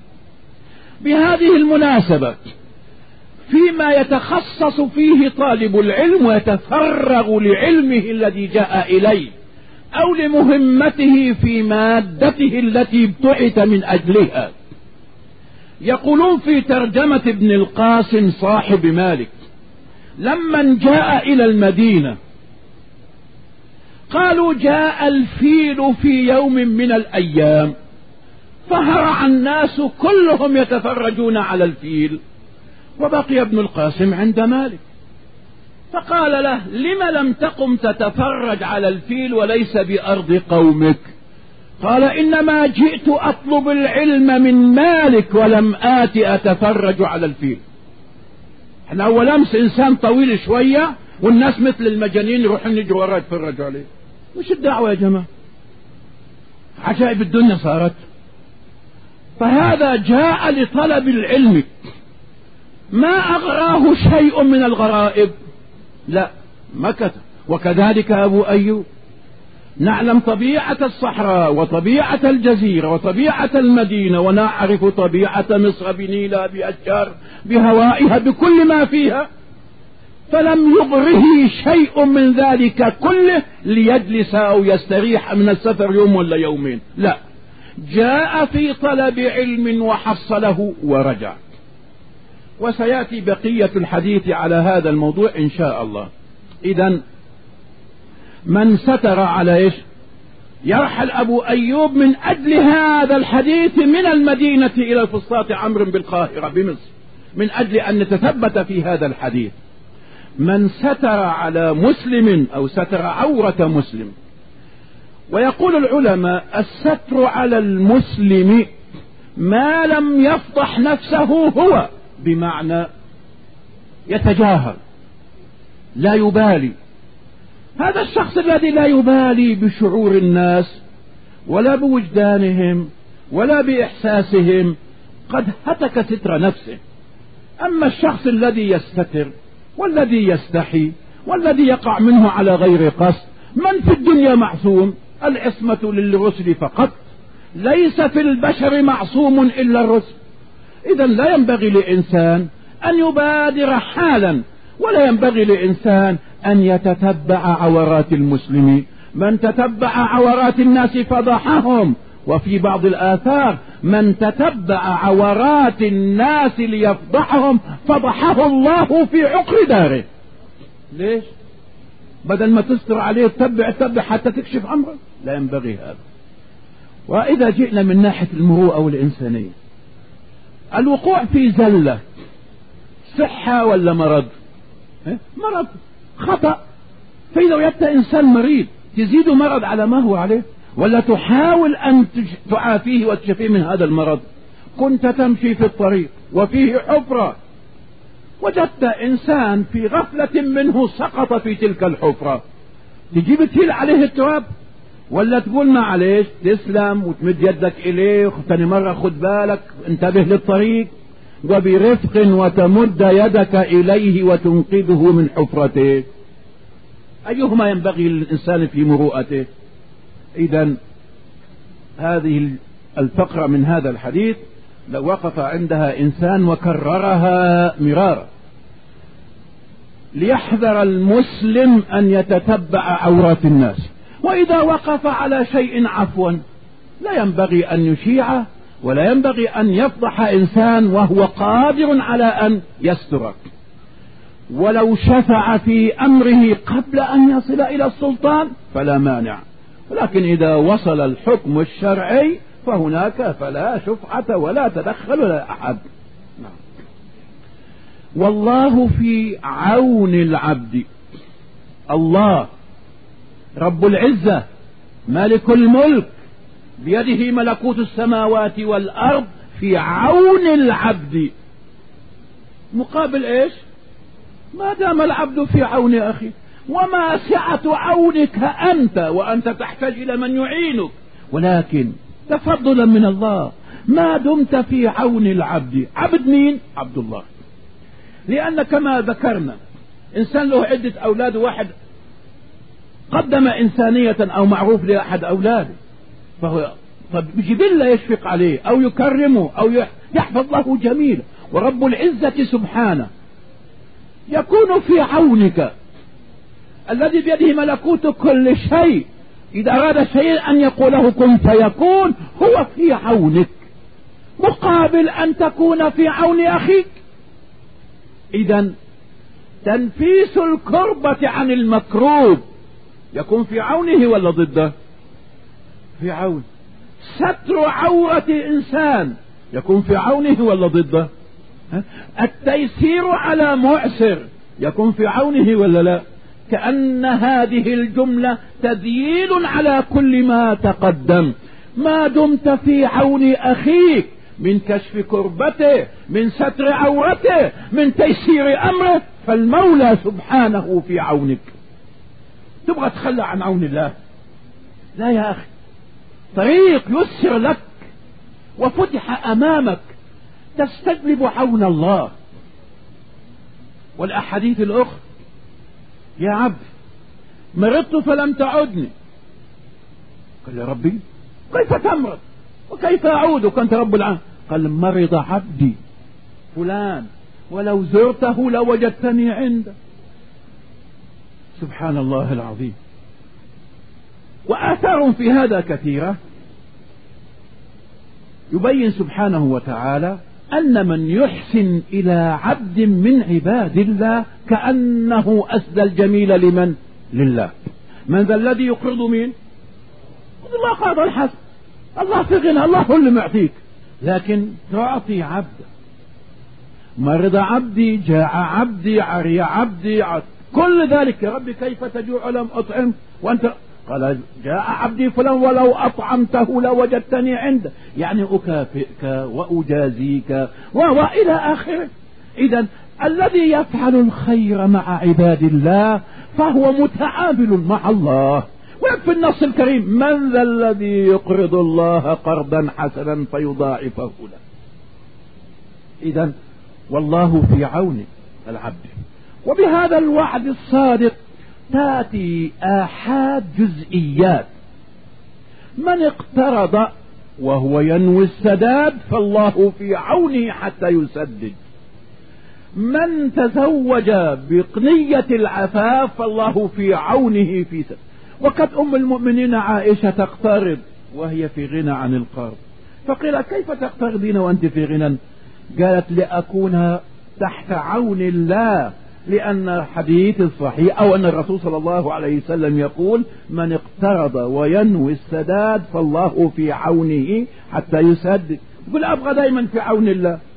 بهذه المناسبة فيما يتخصص فيه طالب العلم ويتفرغ لعلمه الذي جاء إليه أو لمهمته في مادته التي ابتعث من أجلها، يقولون في ترجمة ابن القاسم صاحب مالك لما جاء إلى المدينة قالوا جاء الفيل في يوم من الأيام، فهرع الناس كلهم يتفرجون على الفيل، وبقي ابن القاسم عند مالك. فقال له لم لم تقم تتفرج على الفيل وليس بأرض قومك؟ قال إنما جئت أطلب العلم من مالك ولم آتي أتفرج على الفيل. احنا أول أمس إنسان طويل شوية والناس مثل المجانين يروحون يجوا وراه يتفرجوا عليه. وش الدعوة يا جماعة؟ عجائب الدنيا صارت. فهذا جاء لطلب العلم، ما أغراه شيء من الغرائب، لا مكث. وكذلك أبو أيوب. نعلم طبيعة الصحراء وطبيعة الجزيرة وطبيعة المدينة، ونعرف طبيعة مصر بنيلها بأشجار بهوائها بكل ما فيها، فلم يغره شيء من ذلك كله ليجلس أو يستريح من السفر يوم ولا يومين، لا، جاء في طلب علم وحصله ورجع. وسيأتي بقية الحديث على هذا الموضوع إن شاء الله. إذن من ستر على إيش؟ يرحل أبو أيوب من أجل هذا الحديث من المدينة إلى الفسطاط عمرو بالقاهرة بمصر، من أجل أن نتثبت في هذا الحديث. من ستر على مسلم أو ستر عورة مسلم. ويقول العلماء الستر على المسلم ما لم يفضح نفسه هو، بمعنى يتجاهل لا يبالي. هذا الشخص الذي لا يبالي بشعور الناس ولا بوجدانهم ولا بإحساسهم قد هتك ستر نفسه. أما الشخص الذي يستتر والذي يستحي والذي يقع منه على غير قصد، من في الدنيا معصوم؟ العصمة للرسل فقط، ليس في البشر معصوم إلا الرسل. إذا لا ينبغي لإنسان أن يبادر حالا، ولا ينبغي لإنسان أن يتتبع عورات المسلمين. من تتبع عورات الناس فضحهم، وفي بعض الآثار من تتبع عورات الناس ليفضحهم فضحه الله في عقر داره. ليش؟ بدل ما تستر عليه تتبع تتبع حتى تكشف أمره، لا ينبغي هذا. وإذا جئنا من ناحية المروءة والإنسانية، الوقوع في زلة صحة ولا مرض؟ مرض، خطأ. فإذا وجدت إنسان مريض تزيد مرض على ما هو عليه، ولا تحاول أن تعافيه وتشفيه من هذا المرض؟ كنت تمشي في الطريق وفيه حفرة، وجدت إنسان في غفلة منه سقط في تلك الحفرة، تجيب تهيل عليه التراب ولا تقول معليش تسلم وتمد يدك إليه ثاني مرة خد بالك انتبه للطريق وبرفق وتمد يدك إليه وتنقذه من حفرته؟ أيهما ينبغي للإنسان في مروءته؟ إذن هذه الفقرة من هذا الحديث لو وقف عندها إنسان وكررها مرارا، ليحذر المسلم أن يتتبع عورات الناس، وإذا وقف على شيء عفوا لا ينبغي أن يشيعه ولا ينبغي أن يفضح إنسان وهو قادر على أن يسترك. ولو شفع في أمره قبل أن يصل إلى السلطان فلا مانع، ولكن إذا وصل الحكم الشرعي فهناك فلا شفعة ولا تدخل ولا أحد. والله في عون العبد. الله رب العزة مالك الملك بيده ملكوت السماوات والأرض في عون العبد، مقابل إيش؟ ما دام العبد في عون أخي. وما سعة عونك أنت وأنت تحتاج إلى من يعينك، ولكن تفضلا من الله ما دمت في عون العبد. عبد مين؟ عبد الله. لأن كما ذكرنا إنسان له عدة أولاد، واحد قدم إنسانية أو معروف لأحد أولاده، فهو بجبلة يشفق عليه أو يكرمه أو يحفظ له جميل. ورب العزة سبحانه يكون في عونك الذي بيده ملكوت كل شيء، إذا أراد شيء أن يقوله كن فيكون، هو في عونك مقابل أن تكون في عون أخيك. إذن تنفيس الكربة عن المكروب يكون في عونه ولا ضده؟ في عون. ستر عورة إنسان يكون في عونه ولا ضده؟ التيسير على معسر يكون في عونه ولا لا؟ كأن هذه الجملة تدليل على كل ما تقدم. ما دمت في عون أخيك من كشف كربته، من ستر عورته، من تيسير أمره، فالمولى سبحانه في عونك. تبغى تخلى عن عون الله؟ لا يا أخي، طريق يسر لك وفتح أمامك تستجلب عون الله. والأحاديث الأخرى: يا عبد مرضت فلم تعدني. قال يا ربي كيف تمرض وكيف أعود وكنت رب العالمين؟ قال مرض عبدي فلان ولو زرته لوجدتني عنده. سبحان الله العظيم. وآثار في هذا كثيرة. يبين سبحانه وتعالى أن من يحسن إلى عبد من عباد الله كأنه أسدى الجميل لمن؟ لله. من ذا الذي يقرض مين؟ الله قرض الحسن. الله في غنى، الله هو اللي معطيك، لكن تعطي عبد. مرض عبدي، جاع عبدي، عري عبدي، عط. كل ذلك يا ربي كيف تجوع لم أطعم وأنت؟ قال جاء عبدي فلان ولو أطعمته لوجدتني عنده، يعني أكافئك وأجازيك وإلى آخره. إذن الذي يفعل الخير مع عباد الله فهو متعامل مع الله. وفي النص الكريم: من ذا الذي يقرض الله قرضا حسنا فيضاعفه له. إذن والله في عون العبد. وبهذا الوعد الصادق تأتي آحاد جزئيات. من اقترض وهو ينوي السداد فالله في عونه حتى يسدد. من تزوج بقنية العفاف فالله في عونه في سدد. وقد أم المؤمنين عائشة تقترض وهي في غنى عن القرض، فقيل كيف تقترضين وأنت في غنى؟ قالت لأكون تحت عون الله، لأن الحديث الصحيح أو أن الرسول صلى الله عليه وسلم يقول: من اقترض وينوي السداد فالله في عونه حتى يسدد. يقول أبغى دائما في عون الله.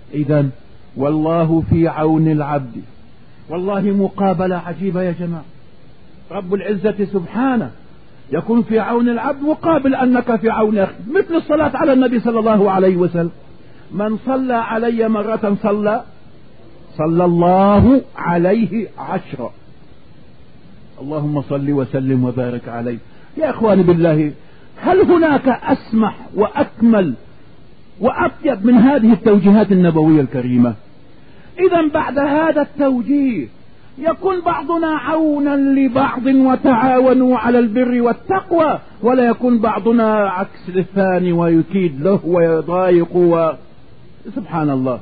إذن والله في عون العبد. والله مقابلة عجيبة يا جماعة. رب العزة سبحانه يكون في عون العبد مقابل أنك في عون أخي، مثل الصلاة على النبي صلى الله عليه وسلم. من صلى علي مرة صلى صلى الله عليه عشرة. اللهم صل وسلم وبارك عليه. يا إخواني بالله، هل هناك أسمح وأكمل وأطيب من هذه التوجيهات النبوية الكريمة؟ إذا بعد هذا التوجيه يكون بعضنا عونا لبعض وتعاونوا على البر والتقوى، ولا يكون بعضنا عكس الثاني ويكيد له ويضايق و... سبحان الله.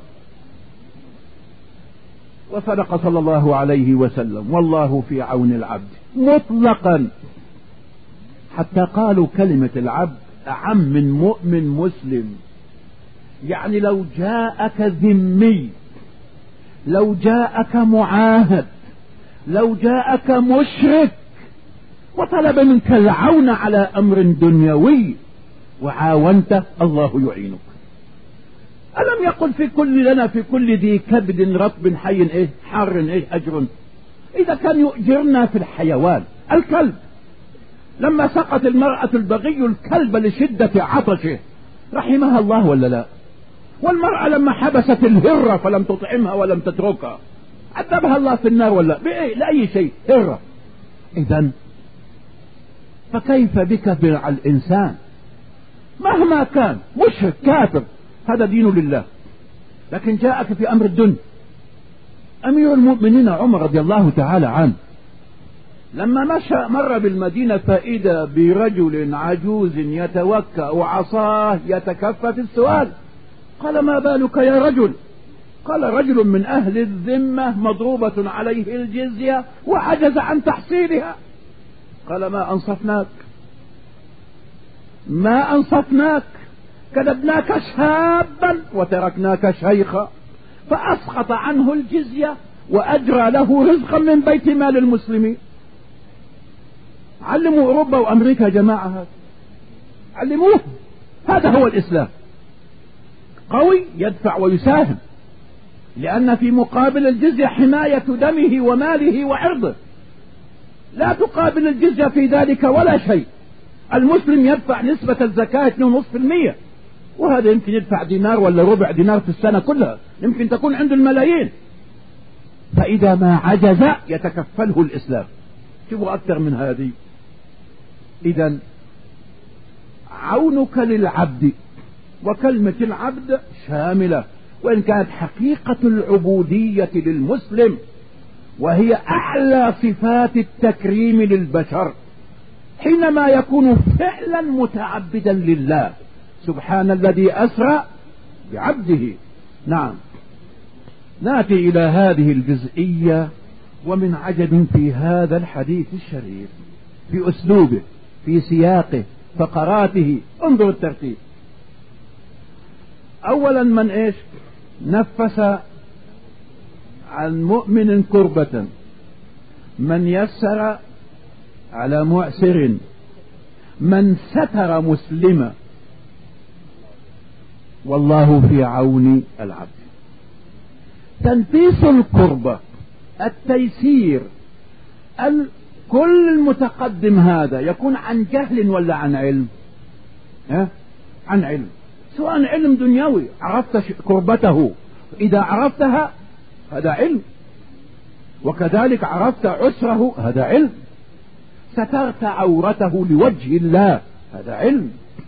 وصدق صلى الله عليه وسلم: والله في عون العبد مطلقا، حتى قالوا كلمة العبد أعم من مؤمن مسلم. يعني لو جاءك ذمي، لو جاءك معاهد، لو جاءك مشرك وطلب منك العون على أمر دنيوي وعاونته، الله يعينك. ألم يقل في كل لنا في كل ذي كبد رطب حي إيه حار إيه أجر؟ إذا كان يؤجرنا في الحيوان، الكلب لما سقط المرأة البغي الكلب لشدة عطشه رحمها الله ولا لا؟ والمرأة لما حبست الهرة فلم تطعمها ولم تتركها عذبها الله في النار ولا بإيه؟ لأي شيء هرة. إذن فكيف بك مع الإنسان مهما كان مشرك كافر، هذا دين لله. لكن جاءك في أمر الدنيا. أمير المؤمنين عمر رضي الله تعالى عنه لما مشى مر بالمدينة فإذا برجل عجوز يتوكأ وعصاه يتكفى في السؤال. قال: ما بالك يا رجل؟ قال: رجل من أهل الذمة مضروبة عليه الجزية وعجز عن تحصيلها. قال: ما أنصفناك ما أنصفناك كذبناك شابا وتركناك شيخا. فأسقط عنه الجزية وأجرى له رزقا من بيت مال المسلمين. علموا أوروبا وأمريكا يا جماعة، هذا علموه. هذا هو الإسلام. قوي يدفع ويساهم، لأن في مقابل الجزية حماية دمه وماله وعرضه. لا تقابل الجزية في ذلك ولا شيء. المسلم يدفع نسبة الزكاة اثنين فاصلة خمسة بالمئة، وهذا يمكن يدفع دينار ولا ربع دينار في السنة كلها، يمكن تكون عنده الملايين. فإذا ما عجز يتكفله الإسلام. شوفوا أكثر من هذه. إذن عونك للعبد، وكلمة العبد شاملة، وإن كانت حقيقة العبودية للمسلم وهي أعلى صفات التكريم للبشر، حينما يكون فعلا متعبدا لله. سبحان الذي أسرى بعبده. نعم، نأتي إلى هذه الجزئية. ومن عجب في هذا الحديث الشريف في أسلوبه، في سياقه، فقراته، انظر الترتيب. أولا من إيش؟ نفس عن مؤمن كربة، من يسر على معسر، من ستر مسلما، والله في عون العبد. تنفيس الكربة، التيسير، كل المتقدم هذا يكون عن جهل ولا عن علم؟ ها؟ عن علم، سواء علم دنيوي عرفت كربته، إذا عرفتها هذا علم، وكذلك عرفت عسره هذا علم، سترت عورته لوجه الله هذا علم.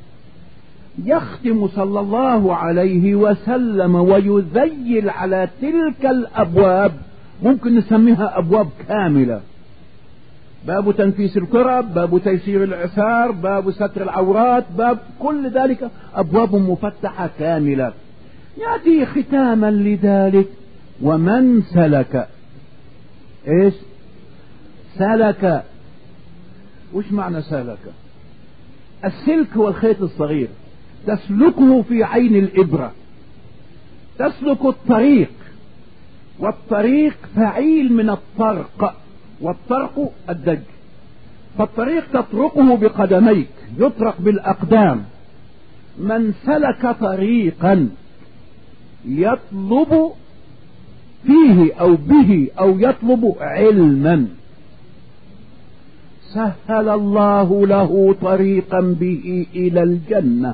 يختم صلى الله عليه وسلم ويذيل على تلك الأبواب، ممكن نسميها أبواب كاملة: باب تنفيس الكرب، باب تيسير العسار، باب ستر العورات، باب كل ذلك أبواب مفتحة كاملة. يأتي ختاما لذلك: ومن سلك. إيش سلك؟ وش معنى سلك؟ السلك هو الخيط الصغير، تسلكه في عين الإبرة، تسلك الطريق، والطريق فعيل من الطرق، والطرق الدج. فالطريق تطرقه بقدميك، يطرق بالأقدام. من سلك طريقا يطلب فيه أو به أو يطلب علما سهل الله له طريقا به إلى الجنة.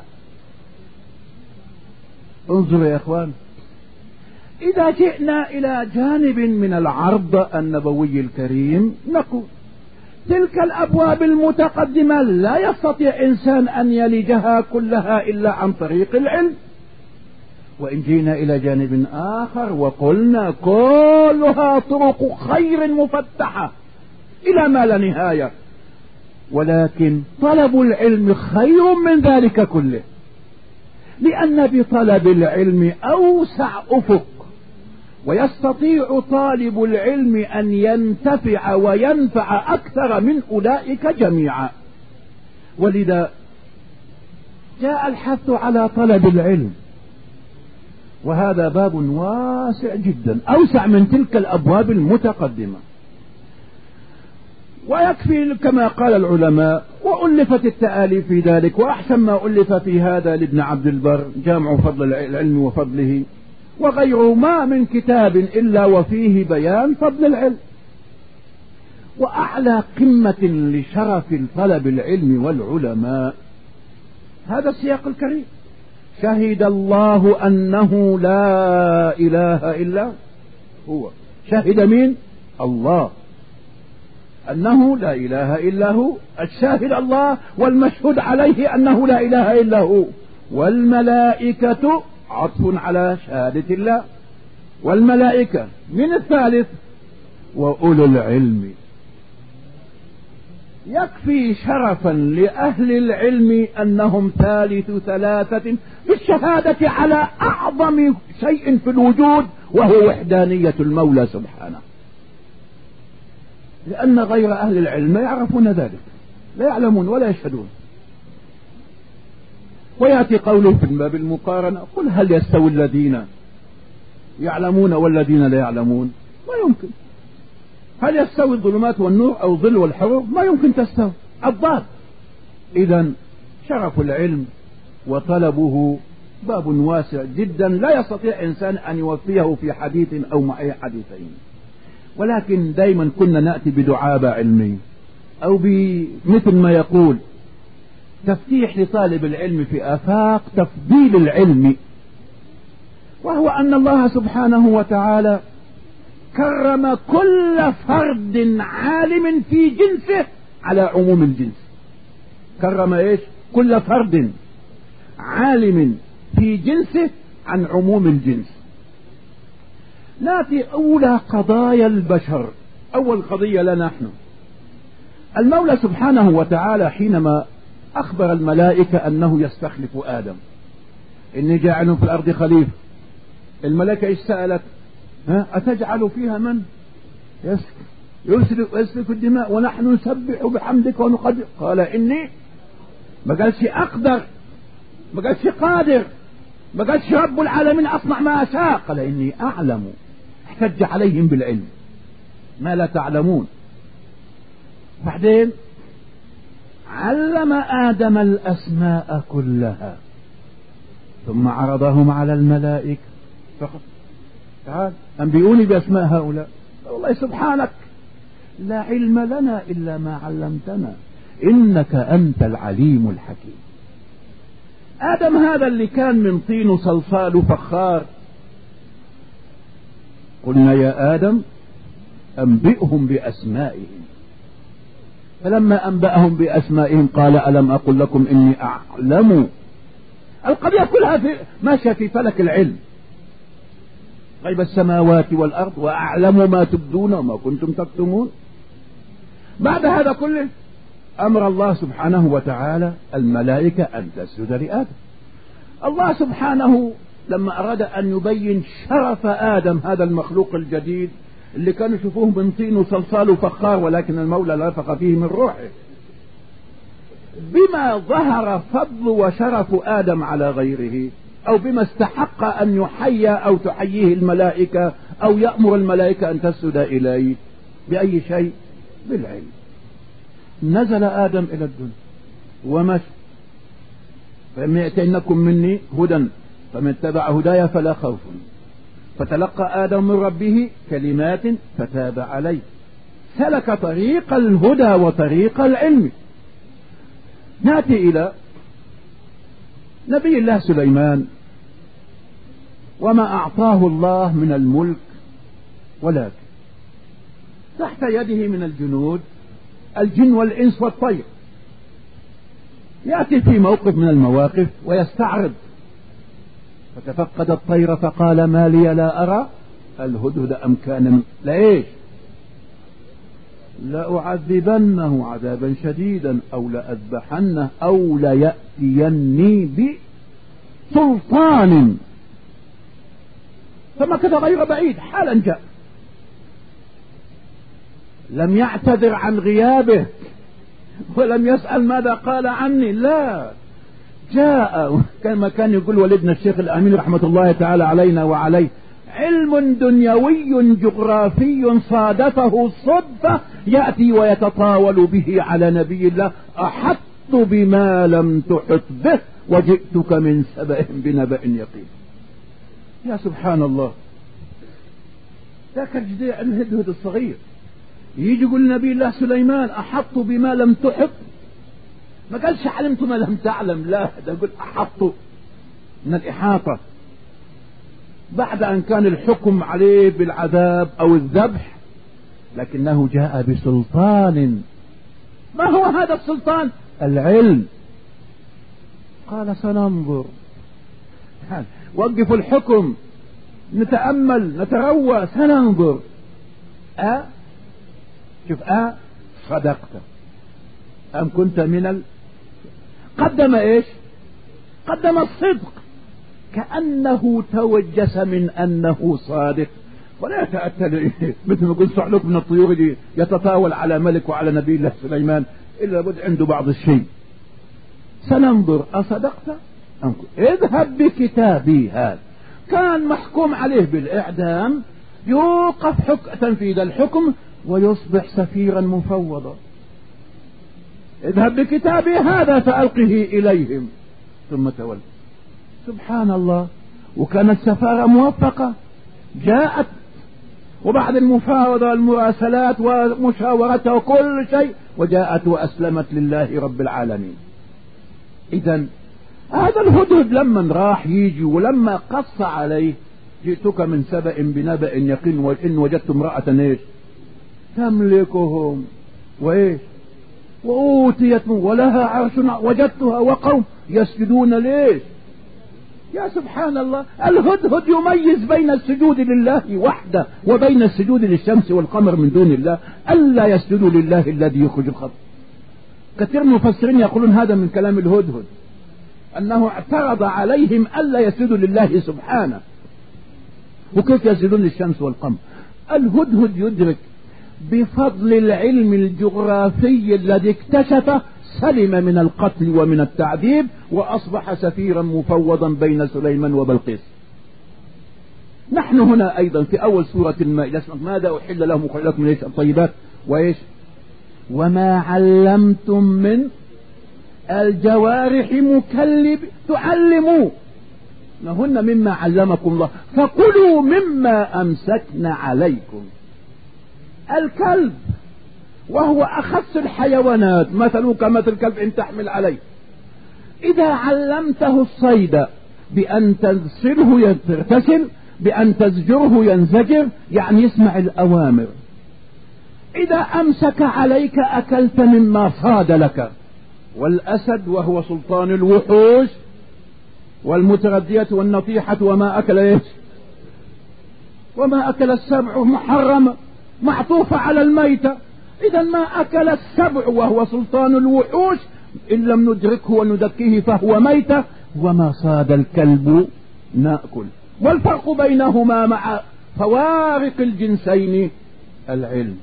انظروا يا إخوان، إذا جئنا إلى جانب من العرض النبوي الكريم نقول تلك الأبواب المتقدمة لا يستطيع إنسان أن يلجها كلها إلا عن طريق العلم. وإن جينا إلى جانب آخر وقلنا كلها طرق خير مفتحة إلى ما لا نهاية، ولكن طلب العلم خير من ذلك كله، لأن بطلب العلم أوسع أفق، ويستطيع طالب العلم أن ينتفع وينفع أكثر من أولئك جميعا. ولذا جاء الحث على طلب العلم، وهذا باب واسع جدا أوسع من تلك الأبواب المتقدمة. ويكفي كما قال العلماء، وألفت التآليف في ذلك، وأحسن ما ألف في هذا لابن عبد البر جامع فضل العلم وفضله، وغيره ما من كتاب إلا وفيه بيان فضل العلم. وأعلى قمة لشرف طلب العلم والعلماء هذا السياق الكريم: شهد الله أنه لا إله إلا هو. شهد مين؟ الله أنه لا إله إلا هو. الشاهد الله، والمشهود عليه أنه لا إله إلا هو. والملائكة عطف على شهادة الله، والملائكة من الثالث وأولو العلم. يكفي شرفا لأهل العلم أنهم ثالث ثلاثة في الشهادة على أعظم شيء في الوجود، وهو وحدانية المولى سبحانه، لأن غير أهل العلم يعرفون ذلك، لا يعلمون ولا يشهدون. ويأتي قوله في باب المقارنة: قل هل يستوي الذين يعلمون والذين لا يعلمون؟ ما يمكن. هل يستوي الظلمات والنور أو الظل والحرور؟ ما يمكن تستوي، الضاد. إذن شرف العلم وطلبه باب واسع جدا لا يستطيع إنسان أن يوفيه في حديث أو مع أي حديثين. ولكن دائما كنا نأتي بدعابة علمية، أو بمثل ما يقول تفتيح لطالب العلم في آفاق تفضيل العلم، وهو أن الله سبحانه وتعالى كرم كل فرد عالم في جنسه على عموم الجنس. كرم ايش؟ كل فرد عالم في جنسه عن عموم الجنس. ناتي أولى قضايا البشر. أول قضية لنا نحن، المولى سبحانه وتعالى حينما أخبر الملائكة أنه يستخلف آدم، إني جاعل في الأرض خليفة. الملائكة إيش سألت؟ ها؟ أتجعل فيها من يسفك يسفك الدماء ونحن نسبح بحمدك ونقدر؟ قال إني. ما قالش أقدر، ما قالش قادر، ما قالش رب العالمين أصنع ما أشاء، قال إني أعلم. احتج عليهم بالعلم ما لا تعلمون. بعدين علم آدم الأسماء كلها ثم عرضهم على الملائكة فقط. تعال أنبئوني بأسماء هؤلاء. والله سبحانك لا علم لنا إلا ما علمتنا إنك أنت العليم الحكيم. آدم هذا اللي كان من طين صلصال فخار، قلنا يا آدم أنبئهم بأسمائهم، فلما أنبأهم بأسمائهم قال ألم أقل لكم إني أعلم. القضية كلها في ماشية في فلك العلم، غيب السماوات والأرض وأعلم ما تبدون وما كنتم تكتمون. بعد هذا كله أمر الله سبحانه وتعالى الملائكة أن تسجد لآدم. الله سبحانه لما أراد أن يبين شرف آدم هذا المخلوق الجديد اللي كانوا يشوفوه من طين وصلصال وفخار، ولكن المولى نفخ فيه من روحه، بما ظهر فضل وشرف آدم على غيره، أو بما استحق أن يحيى أو تحييه الملائكة أو يأمر الملائكة أن تسجد إليه. بأي شيء؟ بالعلم. نزل آدم إلى الدنيا ومشى، فإما يأتينكم مني هدى فمن اتبع هدايا فلا خوف. فتلقى آدم من ربه كلمات فتاب عليه، سلك طريق الهدى وطريق العلم. نأتي إلى نبي الله سليمان وما أعطاه الله من الملك، ولكن تحت يده من الجنود الجن والإنس والطير. يأتي في موقف من المواقف ويستعرض، فتفقد الطير فقال ما لي لا أرى الهدهد أم كان لإيش لأعذبنه عذابا شديدا أو لأذبحنه أو ليأتيني بسلطان. فمكث غير بعيد حالا جاء، لم يعتذر عن غيابه ولم يسأل ماذا قال عني، لا، جاء كما كان يقول والدنا الشيخ الأمين رحمة الله تعالى علينا وعليه: علم دنيوي جغرافي صادفه الصدفة يأتي ويتطاول به على نبي الله. أحط بما لم تحط به وجئتك من سبأ بنبأ يقين. يا سبحان الله، ذاك الجديع الهدهد الصغير يجي يقول نبي الله سليمان أحط بما لم تحط، ما قالش علمت ما لم تعلم، لا، ده يقول أحط من الإحاطة، بعد أن كان الحكم عليه بالعذاب أو الذبح، لكنه جاء بسلطان. ما هو هذا السلطان؟ العلم. قال سننظر، وقفوا الحكم، نتأمل نتروى، سننظر. أه شوف، أه صدقت أم كنت من ال... قدم إيش؟ قدم الصدق، كأنه توجس من أنه صادق، ولا يتأتى مثل ما يقول صعلوك من الطيور يتطاول على ملك وعلى نبي الله سليمان، إلا بد عنده بعض الشيء. سننظر أصدقت أم كنت. اذهب بكتابي هذا، كان محكوم عليه بالإعدام، يوقف حك... تنفيذ الحكم ويصبح سفيرا مفوضا. اذهب بكتابي هذا فألقه إليهم، ثم تولى. سبحان الله، وكانت سفارة موفقة، جاءت وبعد المفاوضة والمراسلات ومشاورتها وكل شيء، وجاءت وأسلمت لله رب العالمين. إذن هذا الهدهد لما راح يجي ولما قص عليه: جئتك من سبأ بنبأ يقين وإن وجدت امرأة إيش تملكهم وإيش وأوتيت ولها عرش وجدتها وقوم يسجدون ليش. يا سبحان الله، الهدهد يميز بين السجود لله وحده وبين السجود للشمس والقمر من دون الله، ألا يسجدوا لله الذي يخرج الخبر. كثير من المفسرين يقولون هذا من كلام الهدهد، أنه اعترض عليهم ألا يسجدوا لله سبحانه، وكيف يسجدون للشمس والقمر. الهدهد يدرك بفضل العلم الجغرافي الذي اكتشفه سلم من القتل ومن التعذيب، وأصبح سفيرا مفوضا بين سليمان وبلقيس. نحن هنا أيضا في أول سورة المائدة: ماذا أحل لهم وأحل لكم من الطيبات وإيش وما علمتم من الجوارح مكلب تعلموا هن مما علمكم الله فكلوا مما أمسكنا عليكم. الكلب وهو أخص الحيوانات، مثله كمثل الكلب إن تحمل عليه. إذا علمته الصيد بأن تغسله يغتسل، بأن تزجره ينزجر، يعني يسمع الأوامر. إذا أمسك عليك أكلت مما صاد لك. والأسد وهو سلطان الوحوش والمتردية والنطيحة وما أكل إيش وما أكل السبع محرم معطوف على الميتة. إذا ما أكل السبع وهو سلطان الوحوش إن لم ندركه وندكيه فهو ميتة، وما صاد الكلب نأكل. والفرق بينهما مع فوارق الجنسين العلم.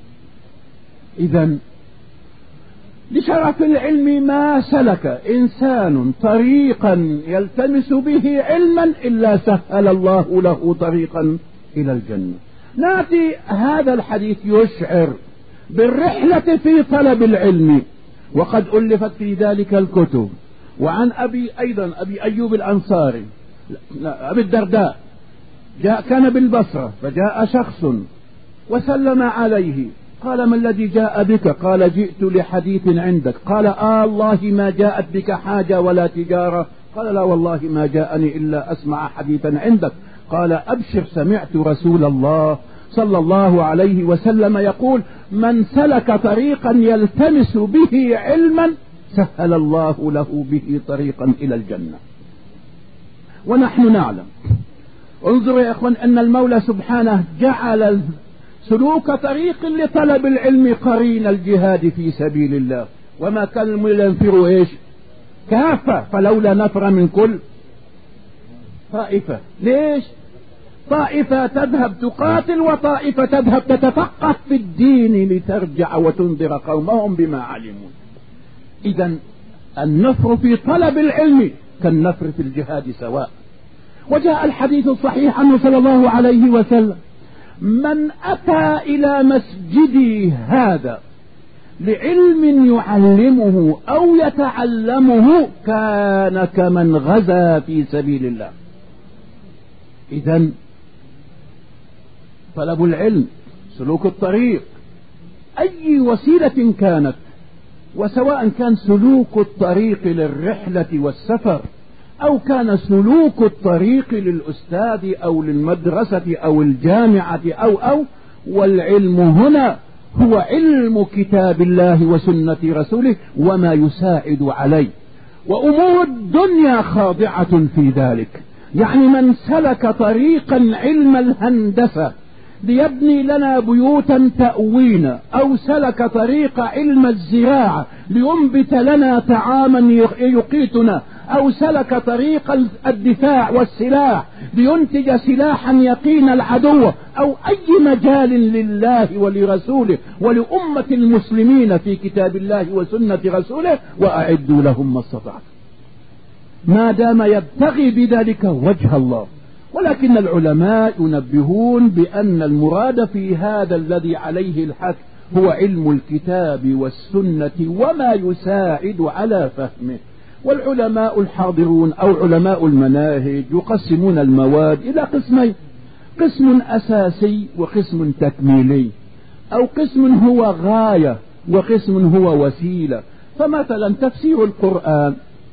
إذا لشرف العلم ما سلك إنسان طريقا يلتمس به علما إلا سهل الله له طريقا إلى الجنة. نأتي هذا الحديث يشعر بالرحلة في طلب العلم، وقد ألفت في ذلك الكتب. وعن أبي أيضا أبي أيوب الأنصاري أبي الدرداء جاء كان بالبصرة فجاء شخص وسلم عليه، قال: ما الذي جاء بك؟ قال: جئت لحديث عندك. قال: آه الله ما جاءت بك حاجة ولا تجارة؟ قال: لا والله ما جاءني إلا أسمع حديثا عندك. قال: أبشر، سمعت رسول الله صلى الله عليه وسلم يقول: من سلك طريقا يلتمس به علما سهل الله له به طريقا إلى الجنة. ونحن نعلم، انظروا يا إخوان، أن المولى سبحانه جعل سلوك طريق لطلب العلم قرين الجهاد في سبيل الله، وما كان ينفروا إيش؟ كافة، فلولا نفر من كل طائفة. ليش؟ طائفة تذهب تقاتل وطائفة تذهب تتفقه في الدين لترجع وتنذر قومهم بما علموا. إذا النفر في طلب العلم كالنفر في الجهاد سواء. وجاء الحديث الصحيح عنه صلى الله عليه وسلم: من أتى إلى مسجدي هذا لعلم يعلمه أو يتعلمه كان كمن غزا في سبيل الله. إذن طلب العلم، سلوك الطريق، أي وسيلة كانت، وسواء كان سلوك الطريق للرحلة والسفر أو كان سلوك الطريق للأستاذ أو للمدرسة أو الجامعة أو أو والعلم هنا هو علم كتاب الله وسنة رسوله وما يساعد عليه، وأمور الدنيا خاضعة في ذلك. يعني من سلك طريقا علم الهندسة ليبني لنا بيوتا تأوينا، أو سلك طريق علم الزراعة لينبت لنا طعاما يقيتنا، أو سلك طريق الدفاع والسلاح لينتج سلاحا يقين العدو، أو أي مجال لله ولرسوله ولأمة المسلمين في كتاب الله وسنة رسوله، وأعدوا لهم ما استطعتم، ما دام يبتغي بذلك وجه الله. ولكن العلماء ينبهون بأن المراد في هذا الذي عليه الحث هو علم الكتاب والسنة وما يساعد على فهمه. والعلماء الحاضرون أو علماء المناهج يقسمون المواد إلى قسمين: قسم أساسي وقسم تكميلي، أو قسم هو غاية وقسم هو وسيلة. فمثلا تفسير القرآن،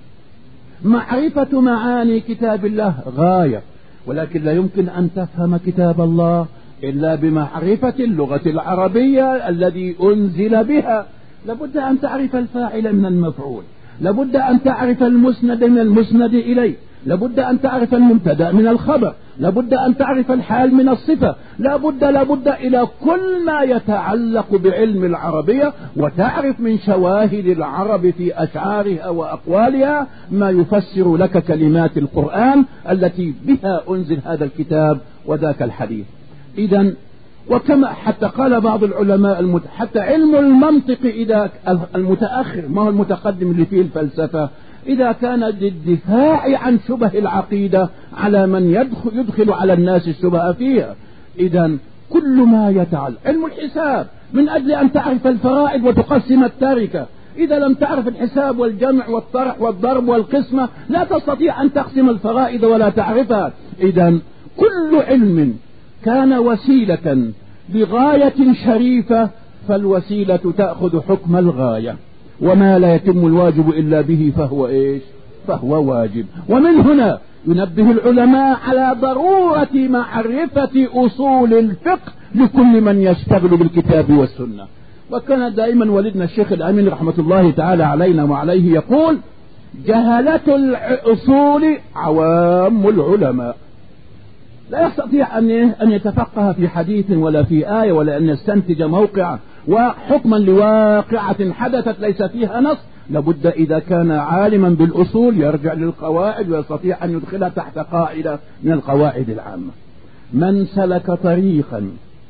معرفة معاني كتاب الله غاية، ولكن لا يمكن أن تفهم كتاب الله إلا بمعرفة اللغة العربية الذي أنزل بها. لابد أن تعرف الفاعل من المفعول، لابد أن تعرف المسند من المسند إليه، لابد أن تعرف المبتدأ من الخبر، لابد أن تعرف الحال من الصفة، لابد لابد إلى كل ما يتعلق بعلم العربية، وتعرف من شواهد العرب في أشعارها وأقوالها ما يفسر لك كلمات القرآن التي بها أنزل هذا الكتاب وذاك الحديث. إذن وكما حتى قال بعض العلماء المت... حتى علم المنطق إذا المتأخر، ما هو المتقدم اللي فيه الفلسفة، إذا كان للدفاع عن شبه العقيدة على من يدخل, يدخل على الناس الشبه فيها. إذن كل ما يتعلق علم الحساب من أجل أن تعرف الفرائض وتقسم التركة. إذا لم تعرف الحساب والجمع والطرح والضرب والقسمة لا تستطيع أن تقسم الفرائض ولا تعرفها. إذن كل علم كان وسيلة لغاية شريفة فالوسيلة تأخذ حكم الغاية، وما لا يتم الواجب إلا به فهو إيش؟ فهو واجب. ومن هنا ينبه العلماء على ضرورة معرفة أصول الفقه لكل من يشتغل بالكتاب والسنة. وكان دائما والدنا الشيخ الأمين رحمة الله تعالى علينا وعليه يقول: جهلة الأصول عوام العلماء. لا يستطيع أن يتفقه في حديث ولا في آية ولا أن يستنتج موقعا وحكما لواقعة حدثت ليس فيها نص. لابد إذا كان عالما بالأصول يرجع للقواعد ويستطيع أن يدخلها تحت قاعدة من القواعد العامة. من سلك طريقا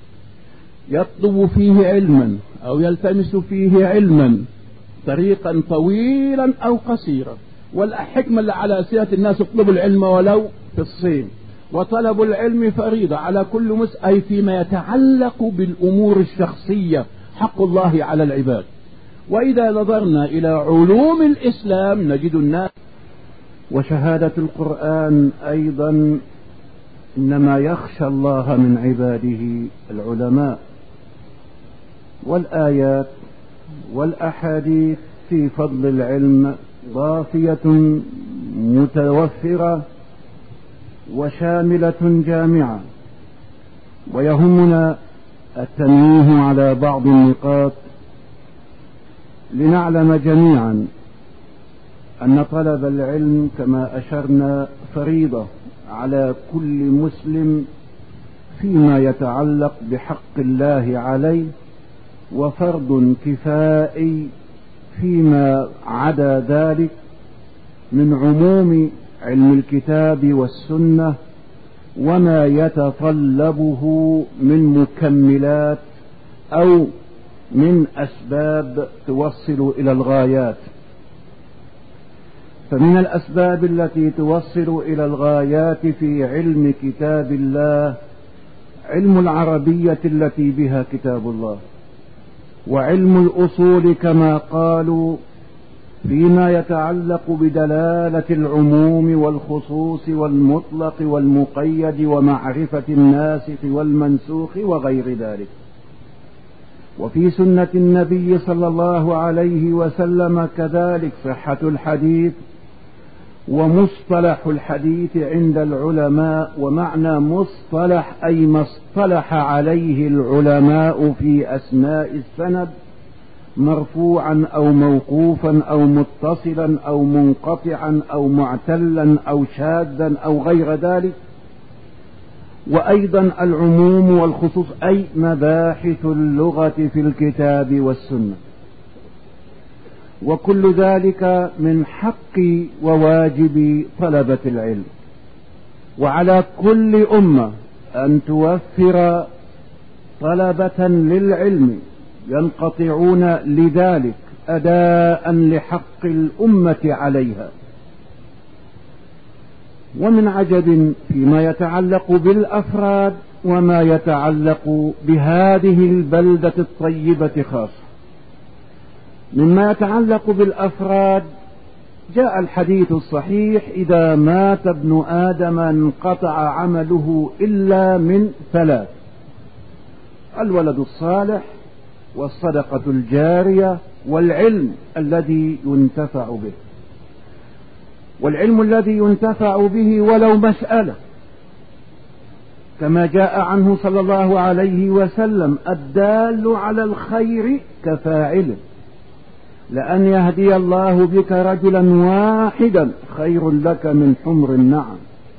يطلب فيه علما أو يلتمس فيه علما، طريقا طويلا أو قصيرا، والحكمة اللي على سيرة الناس اطلبوا العلم ولو في الصين، وطلب العلم فريضة على كل مسلم، أي فيما يتعلق بالأمور الشخصية حق الله على العباد. وإذا نظرنا إلى علوم الإسلام نجد الناس وشهادة القرآن أيضا إنما يخشى الله من عباده العلماء، والآيات والأحاديث في فضل العلم ضافية متوفرة وشاملة جامعة. ويهمنا التنويه على بعض النقاط لنعلم جميعا أن طلب العلم كما أشرنا فريضة على كل مسلم فيما يتعلق بحق الله عليه، وفرض كفائي فيما عدا ذلك من عموم علم الكتاب والسنة وما يتطلبه من مكملات أو من أسباب توصل إلى الغايات. فمن الأسباب التي توصل إلى الغايات في علم كتاب الله علم العربية التي بها كتاب الله، وعلم الأصول كما قالوا فيما يتعلق بدلالة العموم والخصوص والمطلق والمقيد ومعرفة الناسخ والمنسوخ وغير ذلك. وفي سنة النبي صلى الله عليه وسلم كذلك صحة الحديث ومصطلح الحديث عند العلماء. ومعنى مصطلح أي ما اصطلح عليه العلماء في أسماء السند مرفوعا أو موقوفا أو متصلا أو منقطعا أو معتلا أو شاذا أو غير ذلك. وأيضا العموم والخصوص أي مباحث اللغة في الكتاب والسنة. وكل ذلك من حق وواجب طلبة العلم، وعلى كل أمة أن توفر طلبة للعلم ينقطعون لذلك أداء لحق الأمة عليها. ومن عجب فيما يتعلق بالأفراد وما يتعلق بهذه البلدة الطيبة خاصة. مما يتعلق بالأفراد جاء الحديث الصحيح: إذا مات ابن آدم انقطع عمله إلا من ثلاث: الولد الصالح والصدقة الجارية والعلم الذي ينتفع به. والعلم الذي ينتفع به ولو مسألة، كما جاء عنه صلى الله عليه وسلم: الدال على الخير كفاعله، لأن يهدي الله بك رجلا واحدا خير لك من حمر النعم.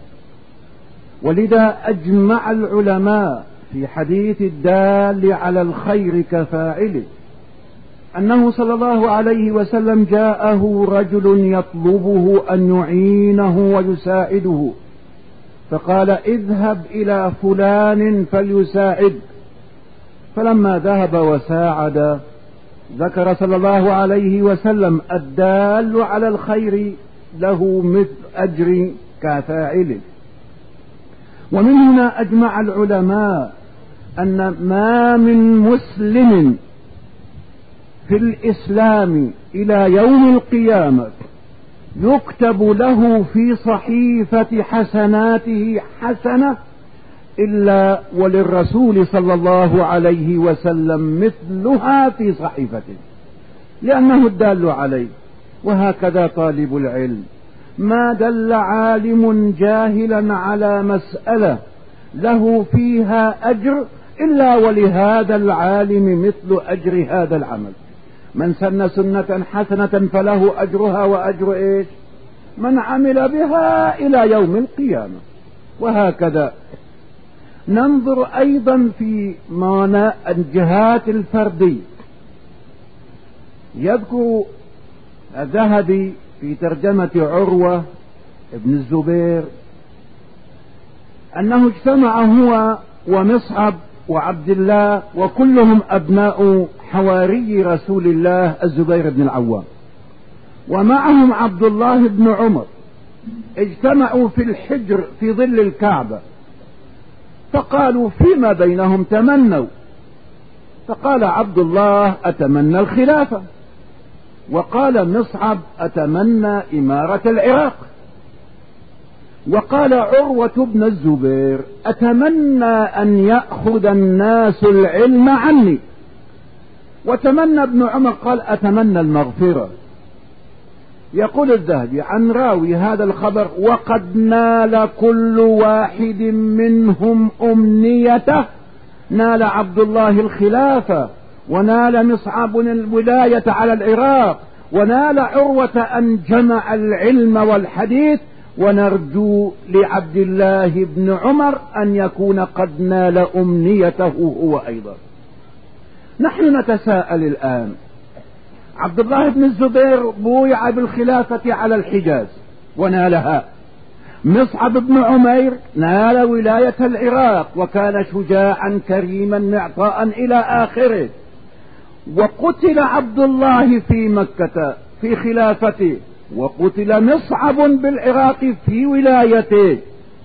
ولذا أجمع العلماء في حديث الدال على الخير كفاعله أنه صلى الله عليه وسلم جاءه رجل يطلبه أن يعينه ويساعده، فقال: اذهب إلى فلان فليساعد. فلما ذهب وساعد ذكر صلى الله عليه وسلم: الدال على الخير له مثل أجر كفاعله. ومن هنا أجمع العلماء أن ما من مسلم في الإسلام إلى يوم القيامة يكتب له في صحيفة حسناته حسنة إلا وللرسول صلى الله عليه وسلم مثلها في صحيفته، لأنه الدال عليه. وهكذا طالب العلم، ما دل عالم جاهلا على مسألة له فيها أجر إلا ولهذا العالم مثل أجر هذا العمل. من سن سنة حسنة فله أجرها وأجر إيش؟ من عمل بها إلى يوم القيامة. وهكذا ننظر أيضا في معنى الجهات الفردية. يذكر الذهبي في ترجمة عروة ابن الزبير أنه اجتمع هو ومصعب وعبد الله وكلهم أبناء حواري رسول الله الزبير بن العوام، ومعهم عبد الله بن عمر، اجتمعوا في الحجر في ظل الكعبة، فقالوا فيما بينهم تمنوا. فقال عبد الله: أتمنى الخلافة. وقال مصعب: أتمنى إمارة العراق. وقال عروة بن الزبير: أتمنى أن يأخذ الناس العلم عني. وتمنى ابن عمر قال: أتمنى المغفرة. يقول الذهبي عن راوي هذا الخبر: وقد نال كل واحد منهم أمنيته. نال عبد الله الخلافة، ونال مصعب الولاية على العراق، ونال عروة أن جمع العلم والحديث، ونرجو لعبد الله بن عمر أن يكون قد نال أمنيته هو أيضا. نحن نتساءل الآن: عبد الله بن الزبير بويع بالخلافة على الحجاز ونالها، مصعب بن عمير نال ولاية العراق وكان شجاعا كريما معطاء إلى آخره، وقتل عبد الله في مكة في خلافته، وقتل مصعب بالعراق في ولايته.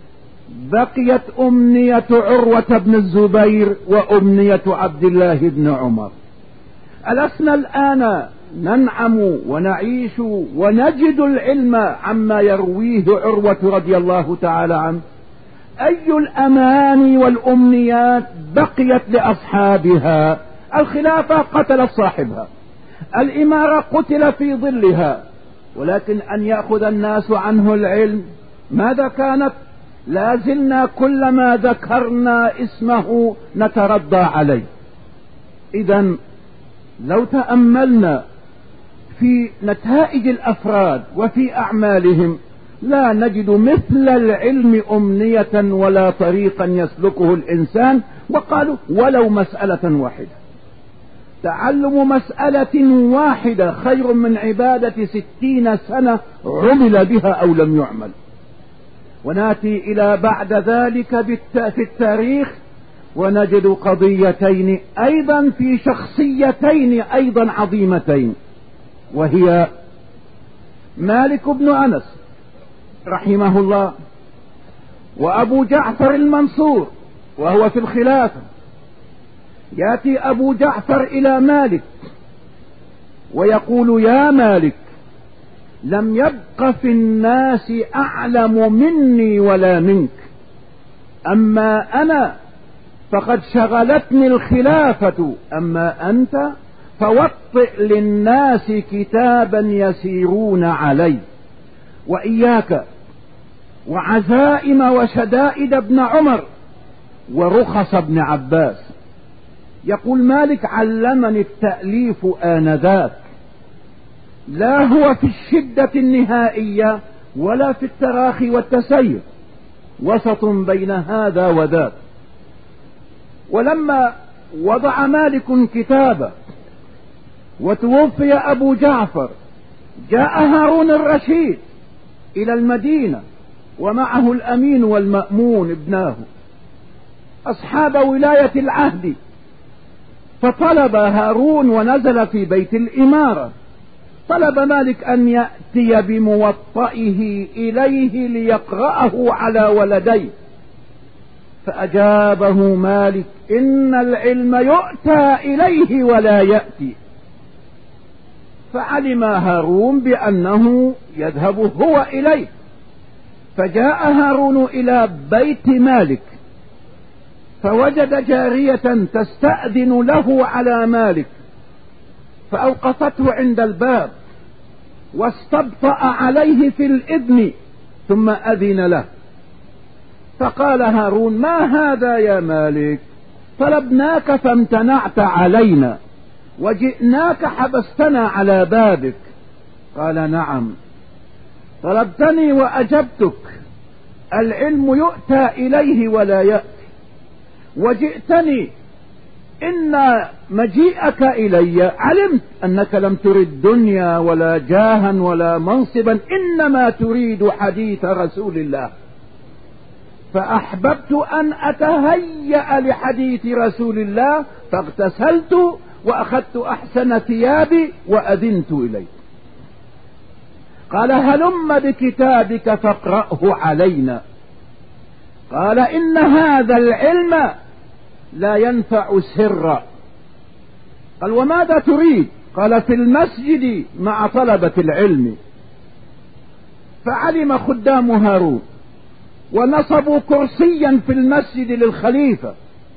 بقيت أمنية عروة بن الزبير وأمنية عبد الله بن عمر. ألسنا الآن ننعم ونعيش ونجد العلم عما يرويه عروة رضي الله تعالى عنه؟ أي الأماني والأمنيات بقيت لأصحابها؟ الخلافة قتلت صاحبها، الإمارة قتل في ظلها، ولكن أن يأخذ الناس عنه العلم ماذا كانت؟ لازلنا كلما ذكرنا اسمه نتردى عليه. إذن لو تأملنا في نتائج الأفراد وفي أعمالهم لا نجد مثل العلم أمنية ولا طريقا يسلكه الإنسان. وقالوا: ولو مسألة واحدة. تعلم مسألة واحدة خير من عبادة ستين سنة عمل بها أو لم يعمل. وناتي إلى بعد ذلك في التاريخ ونجد قضيتين أيضا في شخصيتين أيضا عظيمتين، وهي مالك بن أنس رحمه الله، وأبو جعفر المنصور وهو في الخلافة. يأتي أبو جعفر إلى مالك ويقول: يا مالك، لم يبق في الناس أعلم مني ولا منك، أما أنا فقد شغلتني الخلافة، أما أنت فوطئ للناس كتابا يسيرون عليه، وإياك وعزائم وشدائد ابن عمر ورخص ابن عباس. يقول مالك: علمني التأليف آنذاك، لا هو في الشدة النهائية ولا في التراخي والتسير، وسط بين هذا وذاك. ولما وضع مالك كتابه وتوفي أبو جعفر، جاء هارون الرشيد إلى المدينة ومعه الأمين والمأمون ابناه أصحاب ولاية العهد، فطلب هارون ونزل في بيت الإمارة، طلب مالك أن يأتي بموطئه إليه ليقرأه على ولديه، فأجابه مالك: إن العلم يؤتى إليه ولا يأتي. فعلم هارون بأنه يذهب هو إليه، فجاء هارون إلى بيت مالك فوجد جارية تستأذن له على مالك، فأوقفته عند الباب واستبطأ عليه في الإذن ثم أذن له. فقال هارون: ما هذا يا مالك؟ طلبناك فامتنعت علينا، وجئناك حبستنا على بابك. قال: نعم، طلبتني وأجبتك، العلم يؤتى إليه ولا يأتي، وجئتني إن مجيئك إلي علمت أنك لم ترد دنيا ولا جاها ولا منصبا، إنما تريد حديث رسول الله، فأحببت أن أتهيأ لحديث رسول الله، فاغتسلت وأخذت أحسن ثيابي وأذنت إليه. قال: هلم بكتابك فاقرأه علينا. قال: إن هذا العلم لا ينفع سرا. قال: وماذا تريد؟ قال: في المسجد مع طلبة العلم. فعلم خدام هارون ونصبوا كرسيا في المسجد للخليفة،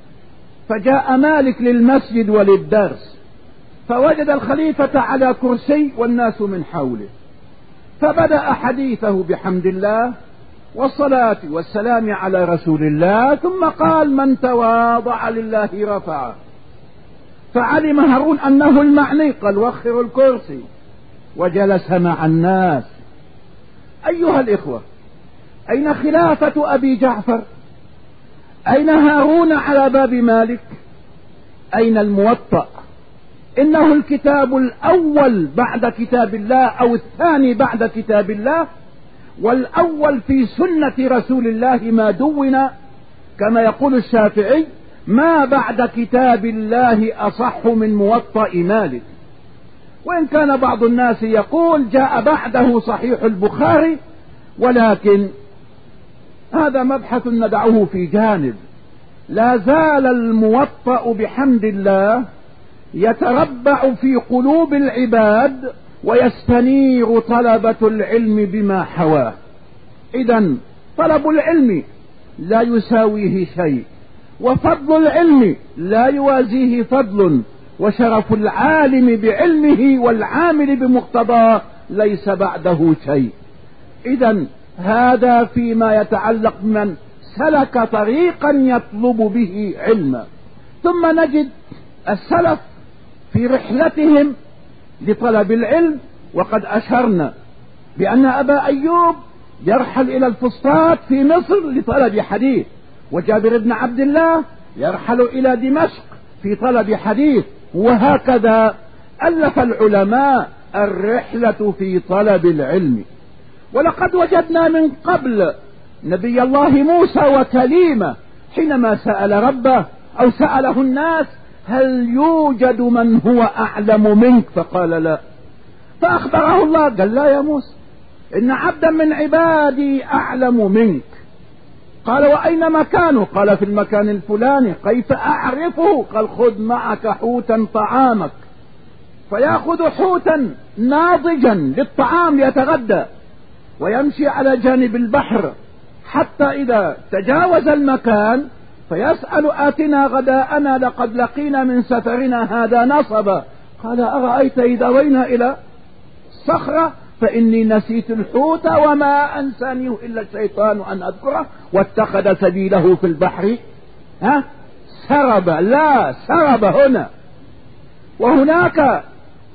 فجاء مالك للمسجد وللدرس، فوجد الخليفة على كرسي والناس من حوله، فبدأ حديثه بحمد الله والصلاة والسلام على رسول الله، ثم قال: من تواضع لله رفعه. فعلم هارون أنه المعني، قال: وخر الكرسي، وجلس مع الناس. أيها الإخوة، أين خلافة أبي جعفر؟ أين هارون على باب مالك؟ أين الموطأ؟ إنه الكتاب الأول بعد كتاب الله، أو الثاني بعد كتاب الله، والأول في سنة رسول الله، ما دون كما يقول الشافعي: ما بعد كتاب الله أصح من موطأ مالك. وإن كان بعض الناس يقول جاء بعده صحيح البخاري، ولكن هذا مبحث ندعه في جانب. لا زال الموطأ بحمد الله يتربع في قلوب العباد، ويستنير طلبة العلم بما حواه. إذن طلب العلم لا يساويه شيء، وفضل العلم لا يوازيه فضل، وشرف العالم بعلمه والعامل بمقتضاه ليس بعده شيء. إذن هذا فيما يتعلق من سلك طريقا يطلب به علما. ثم نجد السلف في رحلتهم لطلب العلم، وقد أشرنا بأن أبا أيوب يرحل إلى الفسطاط في مصر لطلب حديث، وجابر بن عبد الله يرحل إلى دمشق في طلب حديث، وهكذا ألف العلماء الرحلة في طلب العلم. ولقد وجدنا من قبل نبي الله موسى وكليمه حينما سأل ربه أو سأله الناس: هل يوجد من هو أعلم منك؟ فقال: لا. فأخبره الله، قال: لا يا موسى، إن عبدا من عبادي أعلم منك. قال: وأين مكانه؟ قال: في المكان الفلاني. كيف أعرفه؟ قال: خذ معك حوتا طعامك. فيأخذ حوتا ناضجا للطعام ليتغدى، ويمشي على جانب البحر حتى إذا تجاوز المكان فيسأل: آتنا غداءنا لقد لقينا من سفرنا هذا نصبا. قال: أرأيت إذا وينا إلى الصخرة فإني نسيت الحوت وما أنسانيه إلا الشيطان أن أذكره، واتخذ سبيله في البحر ها سرب. لا، سرب هنا. وهناك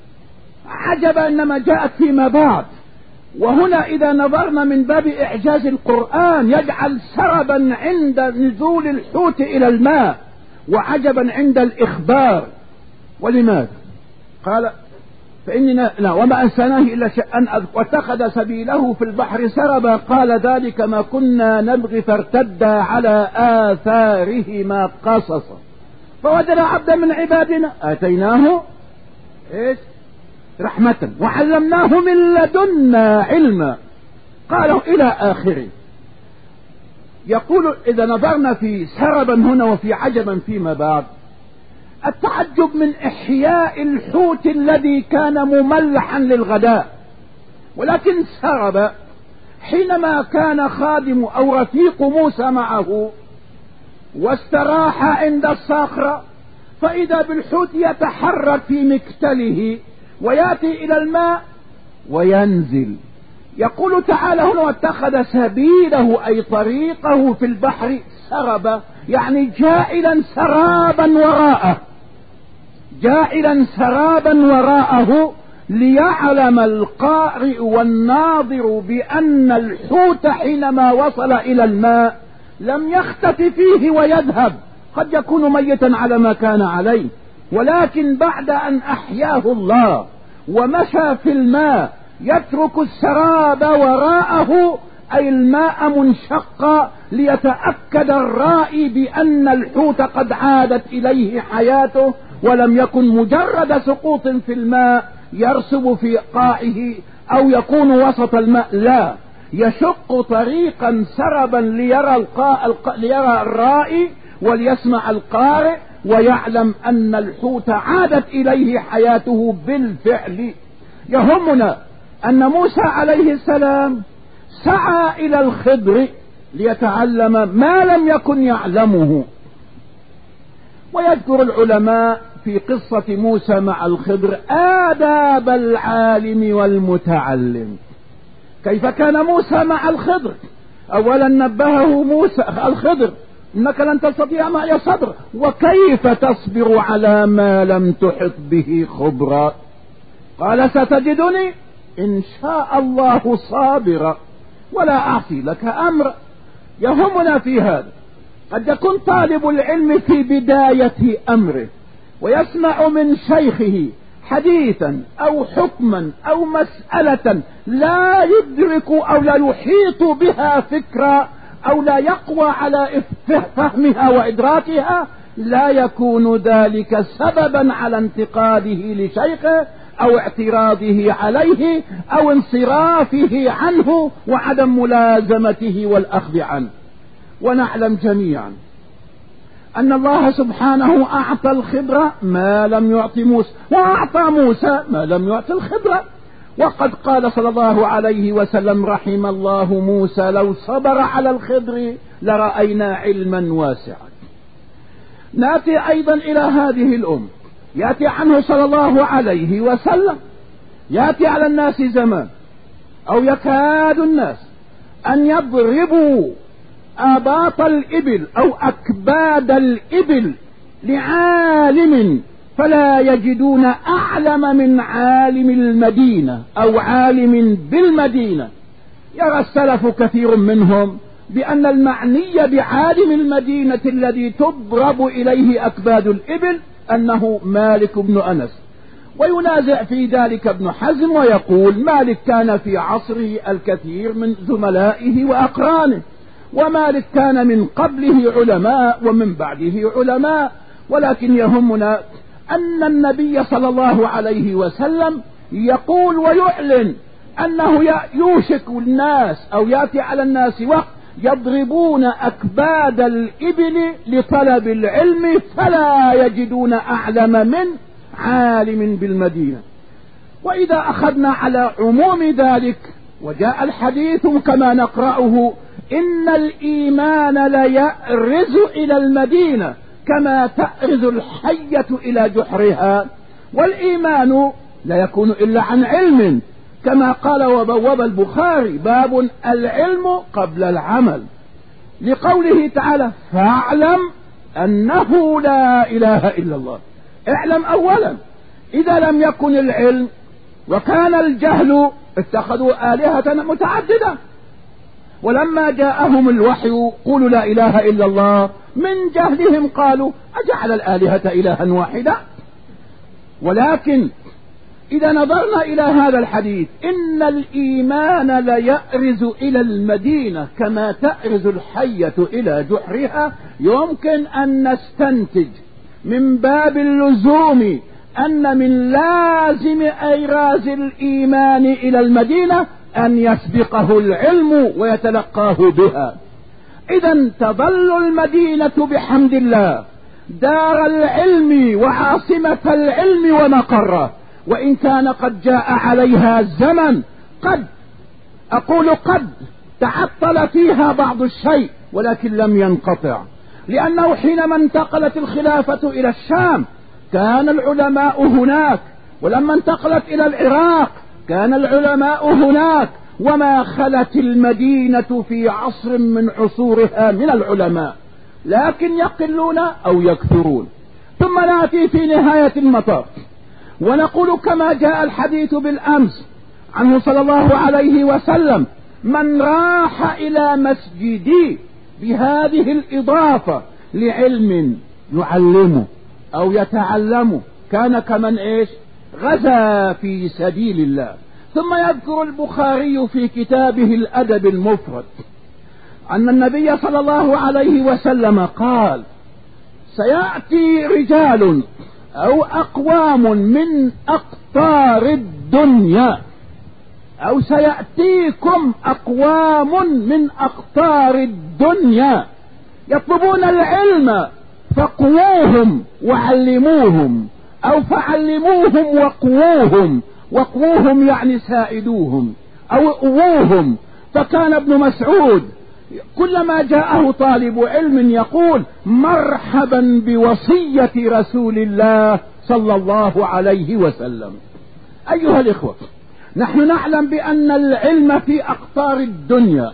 عجب إنما جاءت فيما بعد. وهنا إذا نظرنا من باب إعجاز القرآن يجعل سربا عند نزول الحوت إلى الماء، وعجبا عند الإخبار. ولماذا؟ قال: فإننا لا وما أنساناه إلا أن واتخذ سبيله في البحر سربا. قال: ذلك ما كنا نبغي فارتدا على آثارهما قصصا فوجد عبدا من عبادنا آتيناه إيش رحمة وعلمناه من لدنا علما. قالوا إلى آخره. يقول: إذا نظرنا في سربا هنا وفي عجبا فيما بعد، التعجب من إحياء الحوت الذي كان مملحا للغداء، ولكن سرب حينما كان خادم أو رفيق موسى معه واستراح عند الصخرة، فإذا بالحوت يتحرك في مكتله ويأتي إلى الماء وينزل. يقول تعالى هنا: واتخذ سبيله أي طريقه في البحر سربا، يعني جائلا سرابا وراءه، جائلا سرابا وراءه، ليعلم القارئ والناظر بأن الحوت حينما وصل إلى الماء لم يختف فيه ويذهب، قد يكون ميتا على ما كان عليه، ولكن بعد أن أحياه الله ومشى في الماء يترك السراب وراءه، أي الماء منشقا، ليتأكد الرائي بأن الحوت قد عادت إليه حياته، ولم يكن مجرد سقوط في الماء يرسب في قاعه أو يكون وسط الماء، لا، يشق طريقا سربا ليرى, القاء ليرى الرائي وليسمع القارئ ويعلم أن الحوت عادت إليه حياته بالفعل. يهمنا أن موسى عليه السلام سعى إلى الخضر ليتعلم ما لم يكن يعلمه. ويذكر العلماء في قصة موسى مع الخضر آداب العالم والمتعلم. كيف كان موسى مع الخضر؟ أولا نبهه موسى الخضر إنك لن تستطيع معي صبر، وكيف تصبر على ما لم تحط به خبرا؟ قال ستجدني إن شاء الله صابرا ولا أعصي لك أمر. يهمنا في هذا قد يكون طالب العلم في بداية أمره ويسمع من شيخه حديثا أو حكما أو مسألة لا يدرك أو لا يحيط بها فكرة أو لا يقوى على فهمها وإدراكها، لا يكون ذلك سببا على انتقاده لشيخه أو اعتراضه عليه أو انصرافه عنه وعدم ملازمته والأخذ عنه. ونعلم جميعا أن الله سبحانه أعطى الخضر ما لم يعط موسى، وأعطى موسى ما لم يعط الخضر. وقد قال صلى الله عليه وسلم رحم الله موسى لو صبر على الخضر لرأينا علما واسعا. نأتي أيضا إلى هذه الأم، يأتي عنه صلى الله عليه وسلم، يأتي على الناس زمان أو يكاد الناس أن يضربوا آباط الإبل أو أكباد الإبل لعالم فلا يجدون أعلم من عالم المدينة أو عالم بالمدينة. يرى السلف كثير منهم بأن المعني بعالم المدينة الذي تضرب إليه أكباد الإبل أنه مالك بن أنس، وينازع في ذلك ابن حزم ويقول مالك كان في عصره الكثير من زملائه وأقرانه، ومالك كان من قبله علماء ومن بعده علماء. ولكن يهمنا أن النبي صلى الله عليه وسلم يقول ويعلن أنه يوشك الناس أو يأتي على الناس وقت يضربون أكباد الإبل لطلب العلم فلا يجدون أعلم من عالم بالمدينة. وإذا أخذنا على عموم ذلك وجاء الحديث كما نقرأه إن الإيمان ليأرز إلى المدينة كما تأرز الحية إلى جحرها، والإيمان لا يكون إلا عن علم كما قال وبوب البخاري باب العلم قبل العمل، لقوله تعالى فاعلم أنه لا إله إلا الله. اعلم أولا. إذا لم يكن العلم وكان الجهل اتخذوا آلهة متعددة، ولما جاءهم الوحي قولوا لا إله إلا الله من جهلهم قالوا أجعل الآلهة إلها واحدا. ولكن إذا نظرنا إلى هذا الحديث إن الإيمان ليأرز إلى المدينة كما تأرز الحية إلى جحرها، يمكن أن نستنتج من باب اللزوم أن من لازم إيراز الإيمان إلى المدينة أن يسبقه العلم ويتلقاه بها. إذا تظل المدينة بحمد الله دار العلم وعاصمة العلم ومقره، وإن كان قد جاء عليها الزمن قد أقول قد تعطل فيها بعض الشيء ولكن لم ينقطع، لأنه حينما انتقلت الخلافة إلى الشام كان العلماء هناك، ولما انتقلت إلى العراق كان العلماء هناك، وما خلت المدينة في عصر من عصورها من العلماء، لكن يقلون أو يكثرون. ثم نأتي في نهاية المطاف ونقول كما جاء الحديث بالأمس عنه صلى الله عليه وسلم من راح إلى مسجدي بهذه الإضافة لعلم يعلمه أو يتعلمه كان كمن إيش غزا في سبيل الله. ثم يذكر البخاري في كتابه الأدب المفرد أن النبي صلى الله عليه وسلم قال سيأتي رجال أو أقوام من أقطار الدنيا أو سيأتيكم أقوام من أقطار الدنيا يطلبون العلم فقووهم وعلموهم أو فعلموهم وقووهم، وقووهم يعني ساعدوهم أو قووهم. فكان ابن مسعود كلما جاءه طالب علم يقول مرحبا بوصية رسول الله صلى الله عليه وسلم. أيها الإخوة، نحن نعلم بأن العلم في أقطار الدنيا،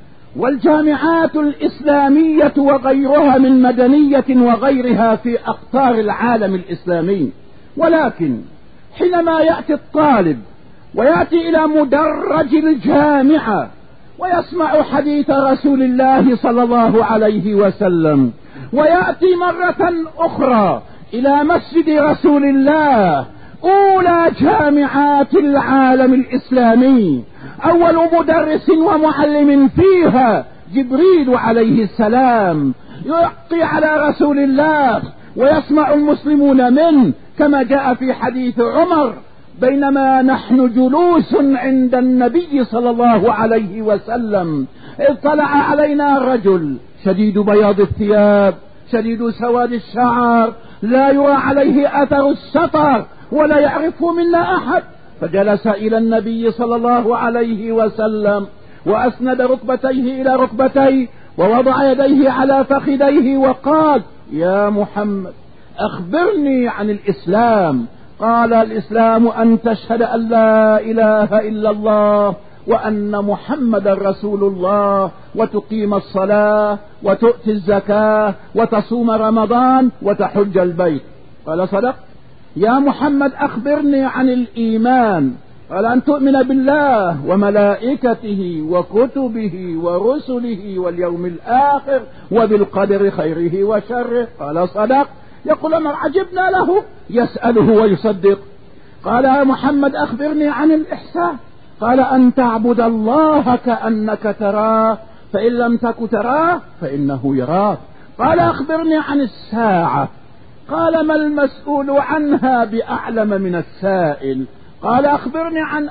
والجامعات الإسلامية وغيرها من مدنية وغيرها في أقطار العالم الإسلامي، ولكن حينما يأتي الطالب ويأتي إلى مدرج الجامعة ويسمع حديث رسول الله صلى الله عليه وسلم، ويأتي مرة أخرى إلى مسجد رسول الله أولى جامعات العالم الإسلامي، أول مدرس ومعلم فيها جبريل عليه السلام يلقي على رسول الله ويسمع المسلمون منه، كما جاء في حديث عمر: بينما نحن جلوس عند النبي صلى الله عليه وسلم إذ طلع علينا رجل شديد بياض الثياب شديد سواد الشعر لا يرى عليه أثر السفر ولا يعرفه منا أحد، فجلس إلى النبي صلى الله عليه وسلم وأسند ركبتيه إلى ركبتيه ووضع يديه على فخذيه وقال: يا محمد أخبرني عن الإسلام. قال: الإسلام أن تشهد أن لا إله إلا الله وأن محمد رسول الله، وتقيم الصلاة وتؤتي الزكاة وتصوم رمضان وتحج البيت. قال: صدق. يا محمد أخبرني عن الإيمان. قال: أن تؤمن بالله وملائكته وكتبه ورسله واليوم الآخر وبالقدر خيره وشره. قال: صدق. يقول: ما عجبنا له يسأله ويصدق. قال: يا محمد أخبرني عن الإحسان. قال: أن تعبد الله كأنك تراه، فإن لم تك تراه فإنه يراك. قال: أخبرني عن الساعة. قال: ما المسؤول عنها بأعلم من السائل. قال: أخبرني عن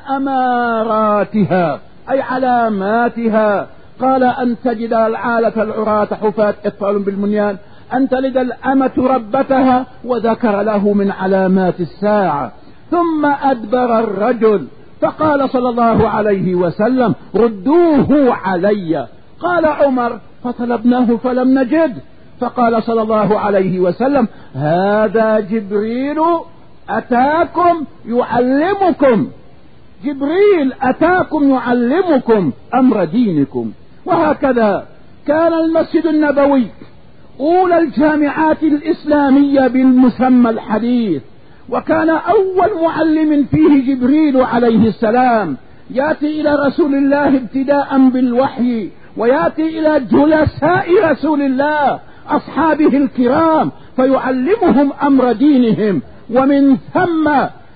أماراتها أي علاماتها. قال: أن تجد العالة العراة حفاة أطفال بالبنيان، أن تلد الأمة ربتها، وذكر له من علامات الساعة. ثم أدبر الرجل فقال صلى الله عليه وسلم: ردوه علي. قال عمر: فطلبناه فلم نجد. فقال صلى الله عليه وسلم: هذا جبريل أتاكم يعلمكم، جبريل أتاكم يعلمكم أمر دينكم. وهكذا كان المسجد النبوي أولى الجامعات الإسلامية بالمسمى الحديث، وكان أول معلم فيه جبريل عليه السلام، يأتي إلى رسول الله ابتداء بالوحي، ويأتي إلى جلساء رسول الله أصحابه الكرام فيعلمهم أمر دينهم. ومن ثم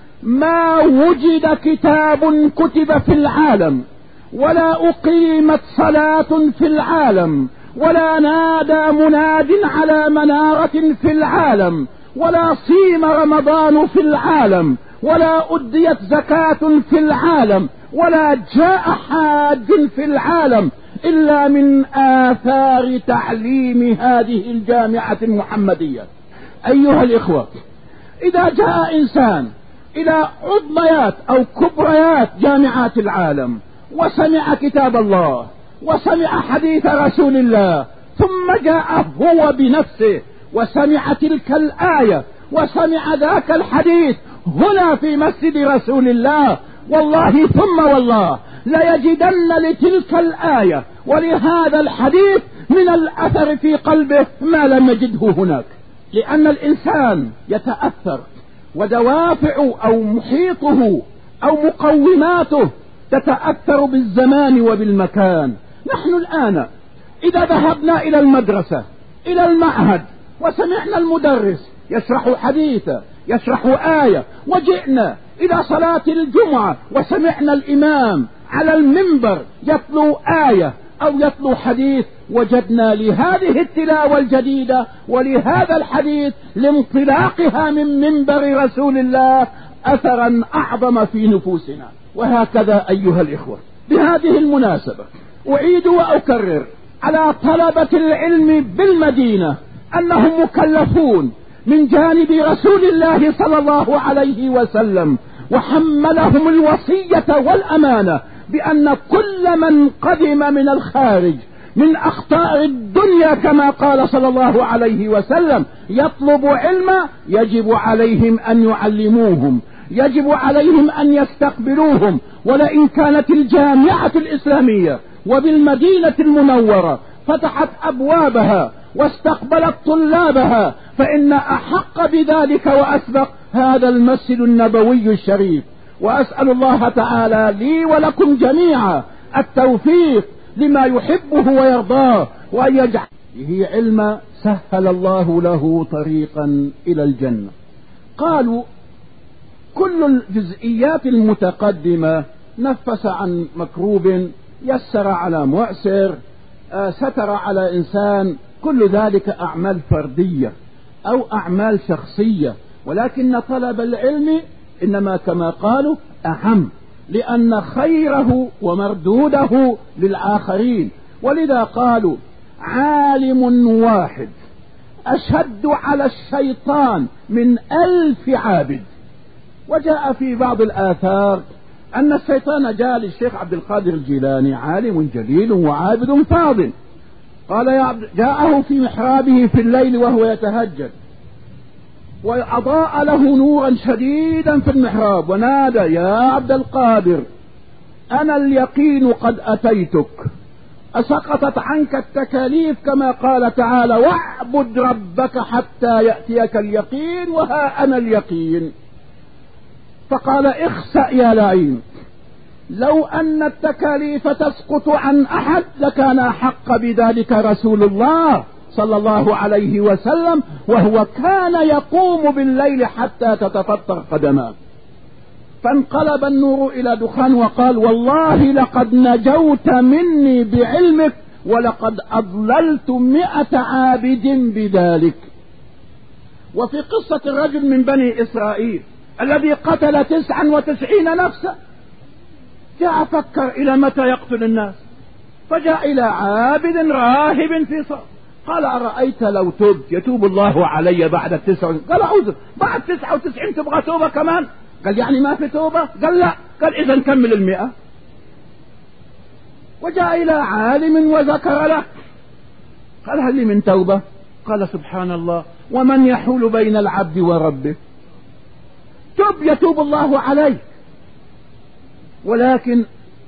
ما وجد كتاب كتب في العالم، ولا أقيمت صلاة في العالم، ولا نادى مناد على منارة في العالم، ولا صيم رمضان في العالم، ولا أديت زكاة في العالم، ولا جاء حاج في العالم إلا من آثار تعليم هذه الجامعة المحمدية. أيها الإخوة، إذا جاء إنسان إلى عظميات أو كبريات جامعات العالم وسمع كتاب الله وسمع حديث رسول الله، ثم جاء هو بنفسه وسمع تلك الآية وسمع ذاك الحديث هنا في مسجد رسول الله، والله ثم والله ليجدن لتلك الآية ولهذا الحديث من الأثر في قلبه ما لم يجده هناك، لأن الإنسان يتأثر، ودوافع أو محيطه أو مقوماته تتأثر بالزمان وبالمكان. نحن الآن إذا ذهبنا إلى المدرسة إلى المعهد وسمعنا المدرس يشرح حديثا يشرح آية، وجئنا إلى صلاة الجمعة وسمعنا الإمام على المنبر يتلو آية أو يتلو حديث، وجدنا لهذه التلاوة الجديدة ولهذا الحديث لانطلاقها من منبر رسول الله أثرا أعظم في نفوسنا. وهكذا أيها الإخوة، بهذه المناسبة أعيد وأكرر على طلبة العلم بالمدينة أنهم مكلفون من جانب رسول الله صلى الله عليه وسلم، وحملهم الوصية والأمانة بأن كل من قدم من الخارج من أخطار الدنيا كما قال صلى الله عليه وسلم: يطلب علما يجب عليهم أن يعلموهم، يجب عليهم أن يستقبلوهم. ولئن كانت الجامعة الإسلامية وبالمدينة المنورة فتحت أبوابها واستقبلت طلابها فإن أحق بذلك وأسبق هذا المسجد النبوي الشريف. وأسأل الله تعالى لي ولكم جميعا التوفيق لما يحبه ويرضاه، وأن يجعل به علما سهل الله له طريقا إلى الجنة. قالوا: كل الجزئيات المتقدمة نفس عن مكروب، يسر على معسر، ستر على إنسان، كل ذلك أعمال فردية أو أعمال شخصية، ولكن طلب العلم إنما كما قالوا أهم، لأن خيره ومردوده للآخرين. ولذا قالوا: عالم واحد أشد على الشيطان من ألف عابد. وجاء في بعض الآثار أن الشيطان جاء للشيخ عبد القادر الجيلاني، عالم جليل وعابد فاضل، قال يا عبد، جاءه في محرابه في الليل وهو يتهجد، وأضاء له نورا شديدا في المحراب، ونادى: يا عبد القادر، أنا اليقين قد أتيتك، أسقطت عنك التكاليف كما قال تعالى: واعبد ربك حتى يأتيك اليقين، وها أنا اليقين. فقال: اخسأ يا لعين، لو أن التكاليف تسقط عن أحد لكان أحق بذلك رسول الله صلى الله عليه وسلم، وهو كان يقوم بالليل حتى تتفطر قدماه. فانقلب النور إلى دخان وقال: والله لقد نجوت مني بعلمك، ولقد أضللت مئة عابد بذلك. وفي قصة الرجل من بني إسرائيل الذي قتل تسعا وتسعين نفسا، جاء فكر إلى متى يقتل الناس، فجاء إلى عابد راهب في صف، قال: أرأيت لو تبت يتوب الله علي بعد التسعة؟ قال: أعوذ، بعد تسعة وتسعين تبغى توبة كمان؟ قال: يعني ما في توبة؟ قال: لا. قال: إذا نكمل المئة. وجاء إلى عالم وذكر له، قال: هل لي من توبة؟ قال: سبحان الله، ومن يحول بين العبد وربه؟ تب يتوب الله عليك. ولكن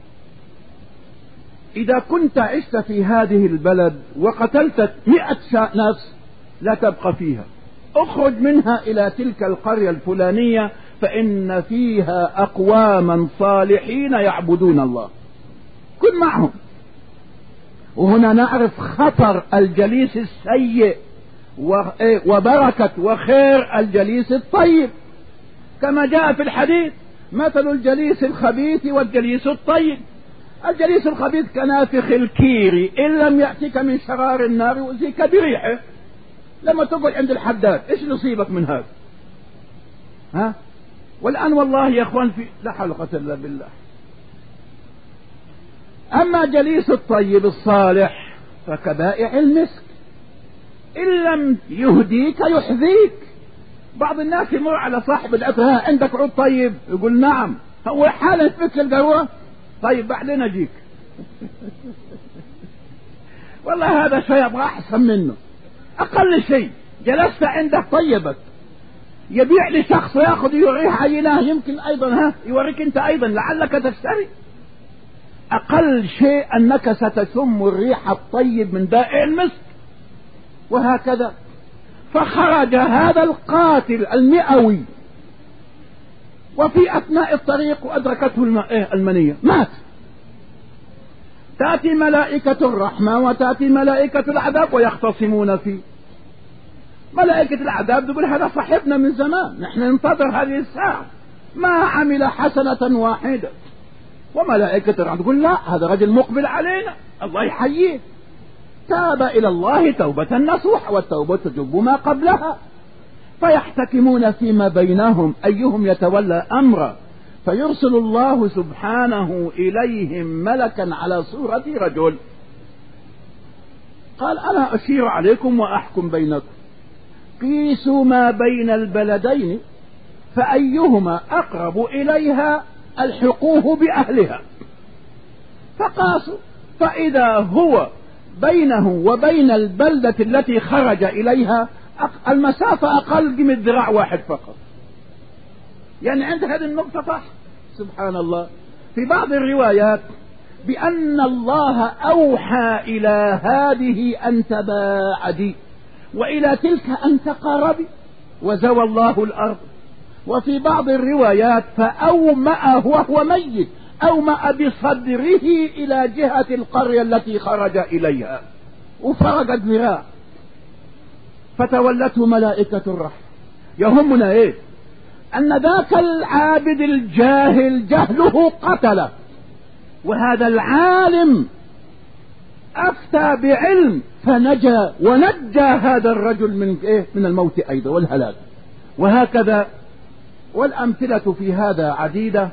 إذا كنت عشت في هذه البلد وقتلت مئة نفس لا تبقى فيها، اخرج منها إلى تلك القرية الفلانية فإن فيها أقواما صالحين يعبدون الله، كن معهم. وهنا نعرف خطر الجليس السيء وبركة وخير الجليس الطيب، كما جاء في الحديث: مثل الجليس الخبيث والجليس الطيب. الجليس الخبيث كنافخ الكير، إن لم يأتيك من شرار النار يؤذيك بريحه. لما تقعد عند الحداد إيش نصيبك من هذا؟ ها؟ والآن والله يا أخوان في لا حول ولا قوة إلا بالله. أما جليس الطيب الصالح فكبائع المسك، إن لم يهديك يحذيك. بعض الناس يمر على صاحب العطر: ها عندك عود طيب؟ يقول: نعم. هو حالا يفك القهوة: طيب بعدين أجيك. والله هذا شيء أبغى أحسن منه. أقل شيء جلست عنده طيبك، يبيع لشخص يأخذ يوريه عيناه، يمكن أيضا ها يوريك أنت أيضا لعلك تشتري. أقل شيء أنك ستشم الريح الطيب من بائع المسك. وهكذا فخرج هذا القاتل المئوي، وفي أثناء الطريق وأدركته المنية، مات. تأتي ملائكة الرحمة وتأتي ملائكة العذاب ويختصمون فيه. ملائكة العذاب تقول: هذا صاحبنا من زمان، نحن ننتظر هذه الساعة، ما عمل حسنة واحدة. وملائكة الرحمة تقول: لا، هذا رجل مقبل علينا، الله يحييه، تاب إلى الله توبة نصوح، والتوبة تجب ما قبلها. فيحتكمون فيما بينهم أيهم يتولى أمره، فيرسل الله سبحانه إليهم ملكا على صورة رجل، قال: أنا أشير عليكم وأحكم بينكم، قيسوا ما بين البلدين فأيهما أقرب إليها ألحقوه بأهلها. فقاسوا، فإذا هو بينه وبين البلدة التي خرج إليها المسافة أقل من ذراع واحد فقط. يعني عند هذه النقطة صح. سبحان الله. في بعض الروايات بأن الله أوحى إلى هذه أن تباعدي وإلى تلك أن تقاربي وزوى الله الأرض. وفي بعض الروايات فأومأ وهو ميت، أومأ بصدره إلى جهة القرية التي خرج إليها وفرقت ذراع فتولته ملائكة الرحمة. يهمنا إيه؟ أن ذاك العابد الجاهل جهله قتله، وهذا العالم أفتى بعلم فنجا ونجى هذا الرجل من إيه؟ من الموت أيضا والهلاك. وهكذا والأمثلة في هذا عديدة.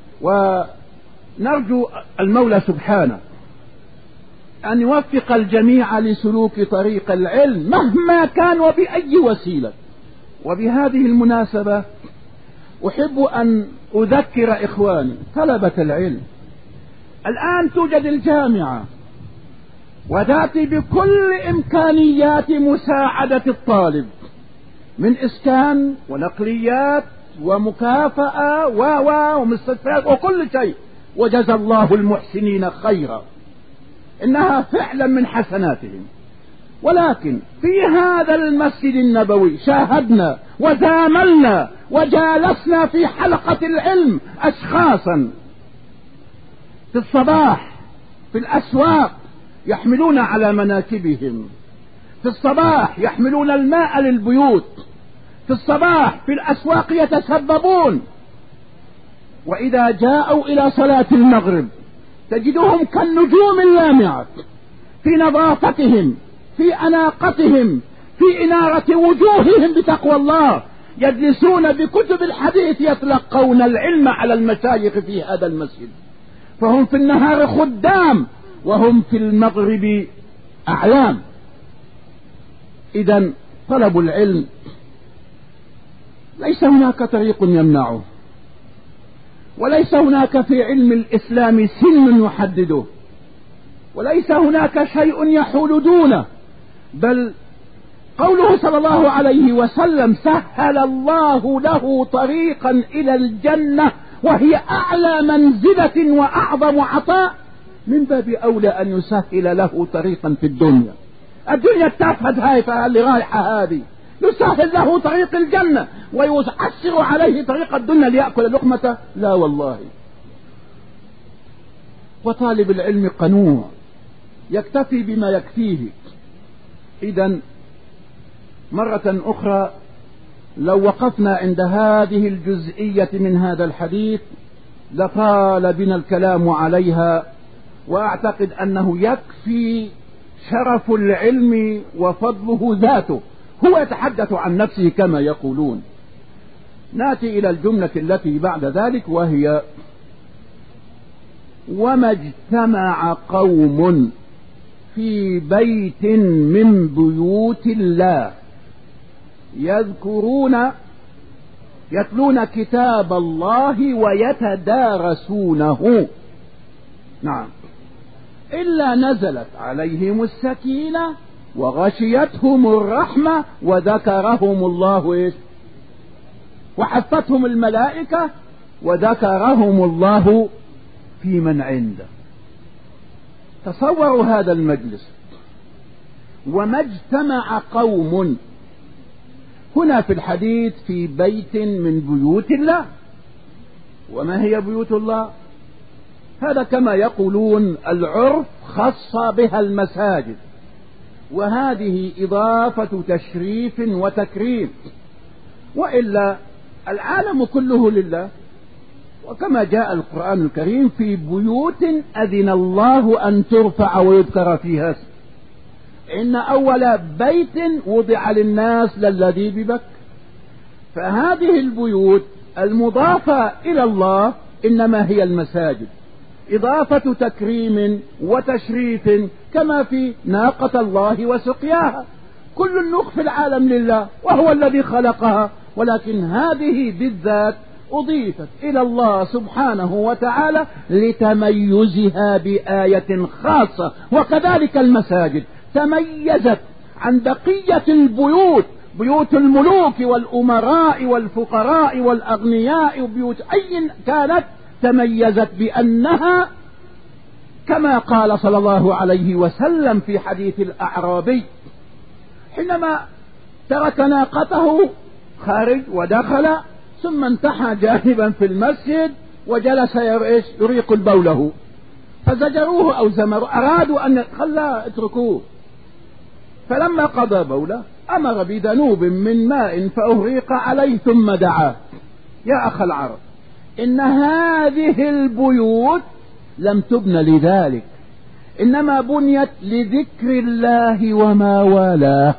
ونرجو المولى سبحانه أن يوفق الجميع لسلوك طريق العلم مهما كان وبأي وسيلة. وبهذه المناسبة أحب أن أذكر إخواني طلبة العلم، الآن توجد الجامعة وتأتي بكل إمكانيات مساعدة الطالب من إسكان ونقليات ومكافأة و ومستشفيات وكل شيء، وجزى الله المحسنين خيرا، إنها فعلا من حسناتهم. ولكن في هذا المسجد النبوي شاهدنا وزاملنا وجالسنا في حلقة العلم أشخاصا في الصباح في الأسواق يحملون على مناكبهم، في الصباح يحملون الماء للبيوت، في الصباح في الأسواق يتسببون، وإذا جاءوا إلى صلاة المغرب تجدهم كالنجوم اللامعة في نظافتهم، في أناقتهم، في إنارة وجوههم بتقوى الله، يجلسون بكتب الحديث يتلقون العلم على المشايخ في هذا المسجد. فهم في النهار خدام وهم في المغرب أعلام. إذن طلب العلم ليس هناك طريق يمنعه، وليس هناك في علم الإسلام سن يحدده، وليس هناك شيء يحول دونه، بل قوله صلى الله عليه وسلم سهل الله له طريقا إلى الجنة وهي أعلى منزلة وأعظم عطاء، من باب أولى أن يسهل له طريقا في الدنيا. الدنيا التافهة هاي اللي رايحة هذه يسهل له طريق الجنة ويعسر عليه طريق الدنيا ليأكل لقمته؟ لا والله. وطالب العلم قنوع يكتفي بما يكفيه. إذن مرة أخرى لو وقفنا عند هذه الجزئية من هذا الحديث لطال بنا الكلام عليها، وأعتقد أنه يكفي شرف العلم وفضله ذاته، هو يتحدث عن نفسه كما يقولون. نأتي إلى الجملة التي بعد ذلك وهي وما اجتمع قوم في بيت من بيوت الله يذكرون يتلون كتاب الله ويتدارسونه، نعم، إلا نزلت عليهم السكينة وغشيتهم الرحمة وذكرهم الله إيش؟ وحفتهم الملائكة وذكرهم الله في من عنده. تصوروا هذا المجلس. وما اجتمع قوم هنا في الحديث في بيت من بيوت الله. وما هي بيوت الله؟ هذا كما يقولون العرف خص بها المساجد، وهذه إضافة تشريف وتكريم، وإلا العالم كله لله. وكما جاء القرآن الكريم في بيوت أذن الله أن ترفع ويذكر فيها اسمه، إن أول بيت وضع للناس للذي ببكر. فهذه البيوت المضافة إلى الله إنما هي المساجد، إضافة تكريم وتشريف، كما في ناقة الله وسقياها. كل النوق في العالم لله وهو الذي خلقها، ولكن هذه بالذات أضيفت إلى الله سبحانه وتعالى لتميزها بآية خاصة. وكذلك المساجد تميزت عن بقية البيوت، بيوت الملوك والأمراء والفقراء والأغنياء وبيوت أي كانت، تميزت بأنها كما قال صلى الله عليه وسلم في حديث الأعرابي حينما ترك ناقته خارج ودخل ثم انتحى جانبا في المسجد وجلس يريق بوله، فزجروه أو زمروا، أرادوا أن خلا اتركوه، فلما قضى بوله أمر بدنوب من ماء فأهريق عليه ثم دعا: يا أخ العرب، إن هذه البيوت لم تبن لذلك، إنما بنيت لذكر الله وما والاه.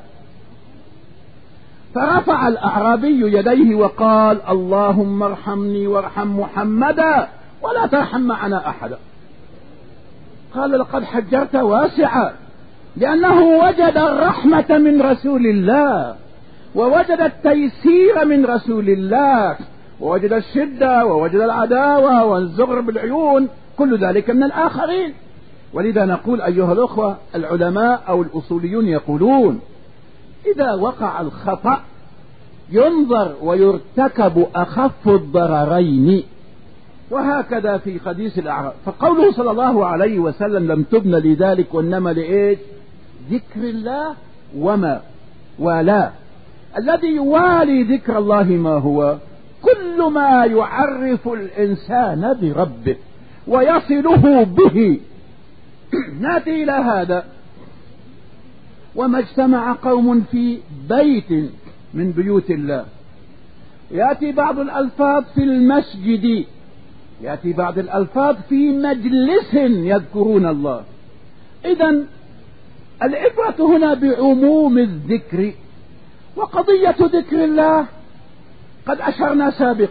فرفع الأعرابي يديه وقال: اللهم ارحمني وارحم محمدا ولا ترحم معنا أحدا. قال: لقد حجرت واسعا، لأنه وجد الرحمة من رسول الله، ووجد التيسير من رسول الله، ووجد الشدة، ووجد العداوة والزغر بالعيون، كل ذلك من الآخرين. ولذا نقول أيها الأخوة، العلماء أو الأصوليون يقولون: إذا وقع الخطأ ينظر ويرتكب أخف الضررين، وهكذا في حديث الأعراب. فقوله صلى الله عليه وسلم لم تبن لذلك وإنما لإيه؟ ذكر الله وما والاه. الذي يوالي ذكر الله ما هو؟ كل ما يعرف الإنسان بربه ويصله به. نأتي إلى هذا: وما اجتمع قوم في بيت من بيوت الله، يأتي بعض الألفاظ في المسجد، يأتي بعض الألفاظ في مجلس يذكرون الله. إذن العبرة هنا بعموم الذكر. وقضية ذكر الله قد أشرنا سابقا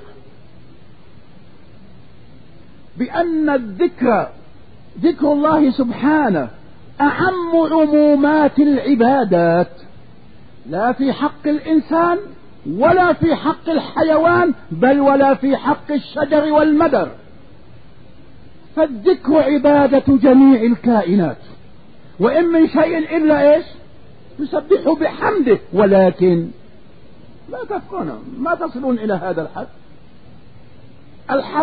بأن الذكر، ذكر الله سبحانه، أعم عمومات العبادات، لا في حق الإنسان ولا في حق الحيوان، بل ولا في حق الشجر والمدر. فالذكر عبادة جميع الكائنات، وإن من شيء إلا إيش؟ يسبح بحمده، ولكن لا تفقون، ما تصلون إلى هذا الحد. الحق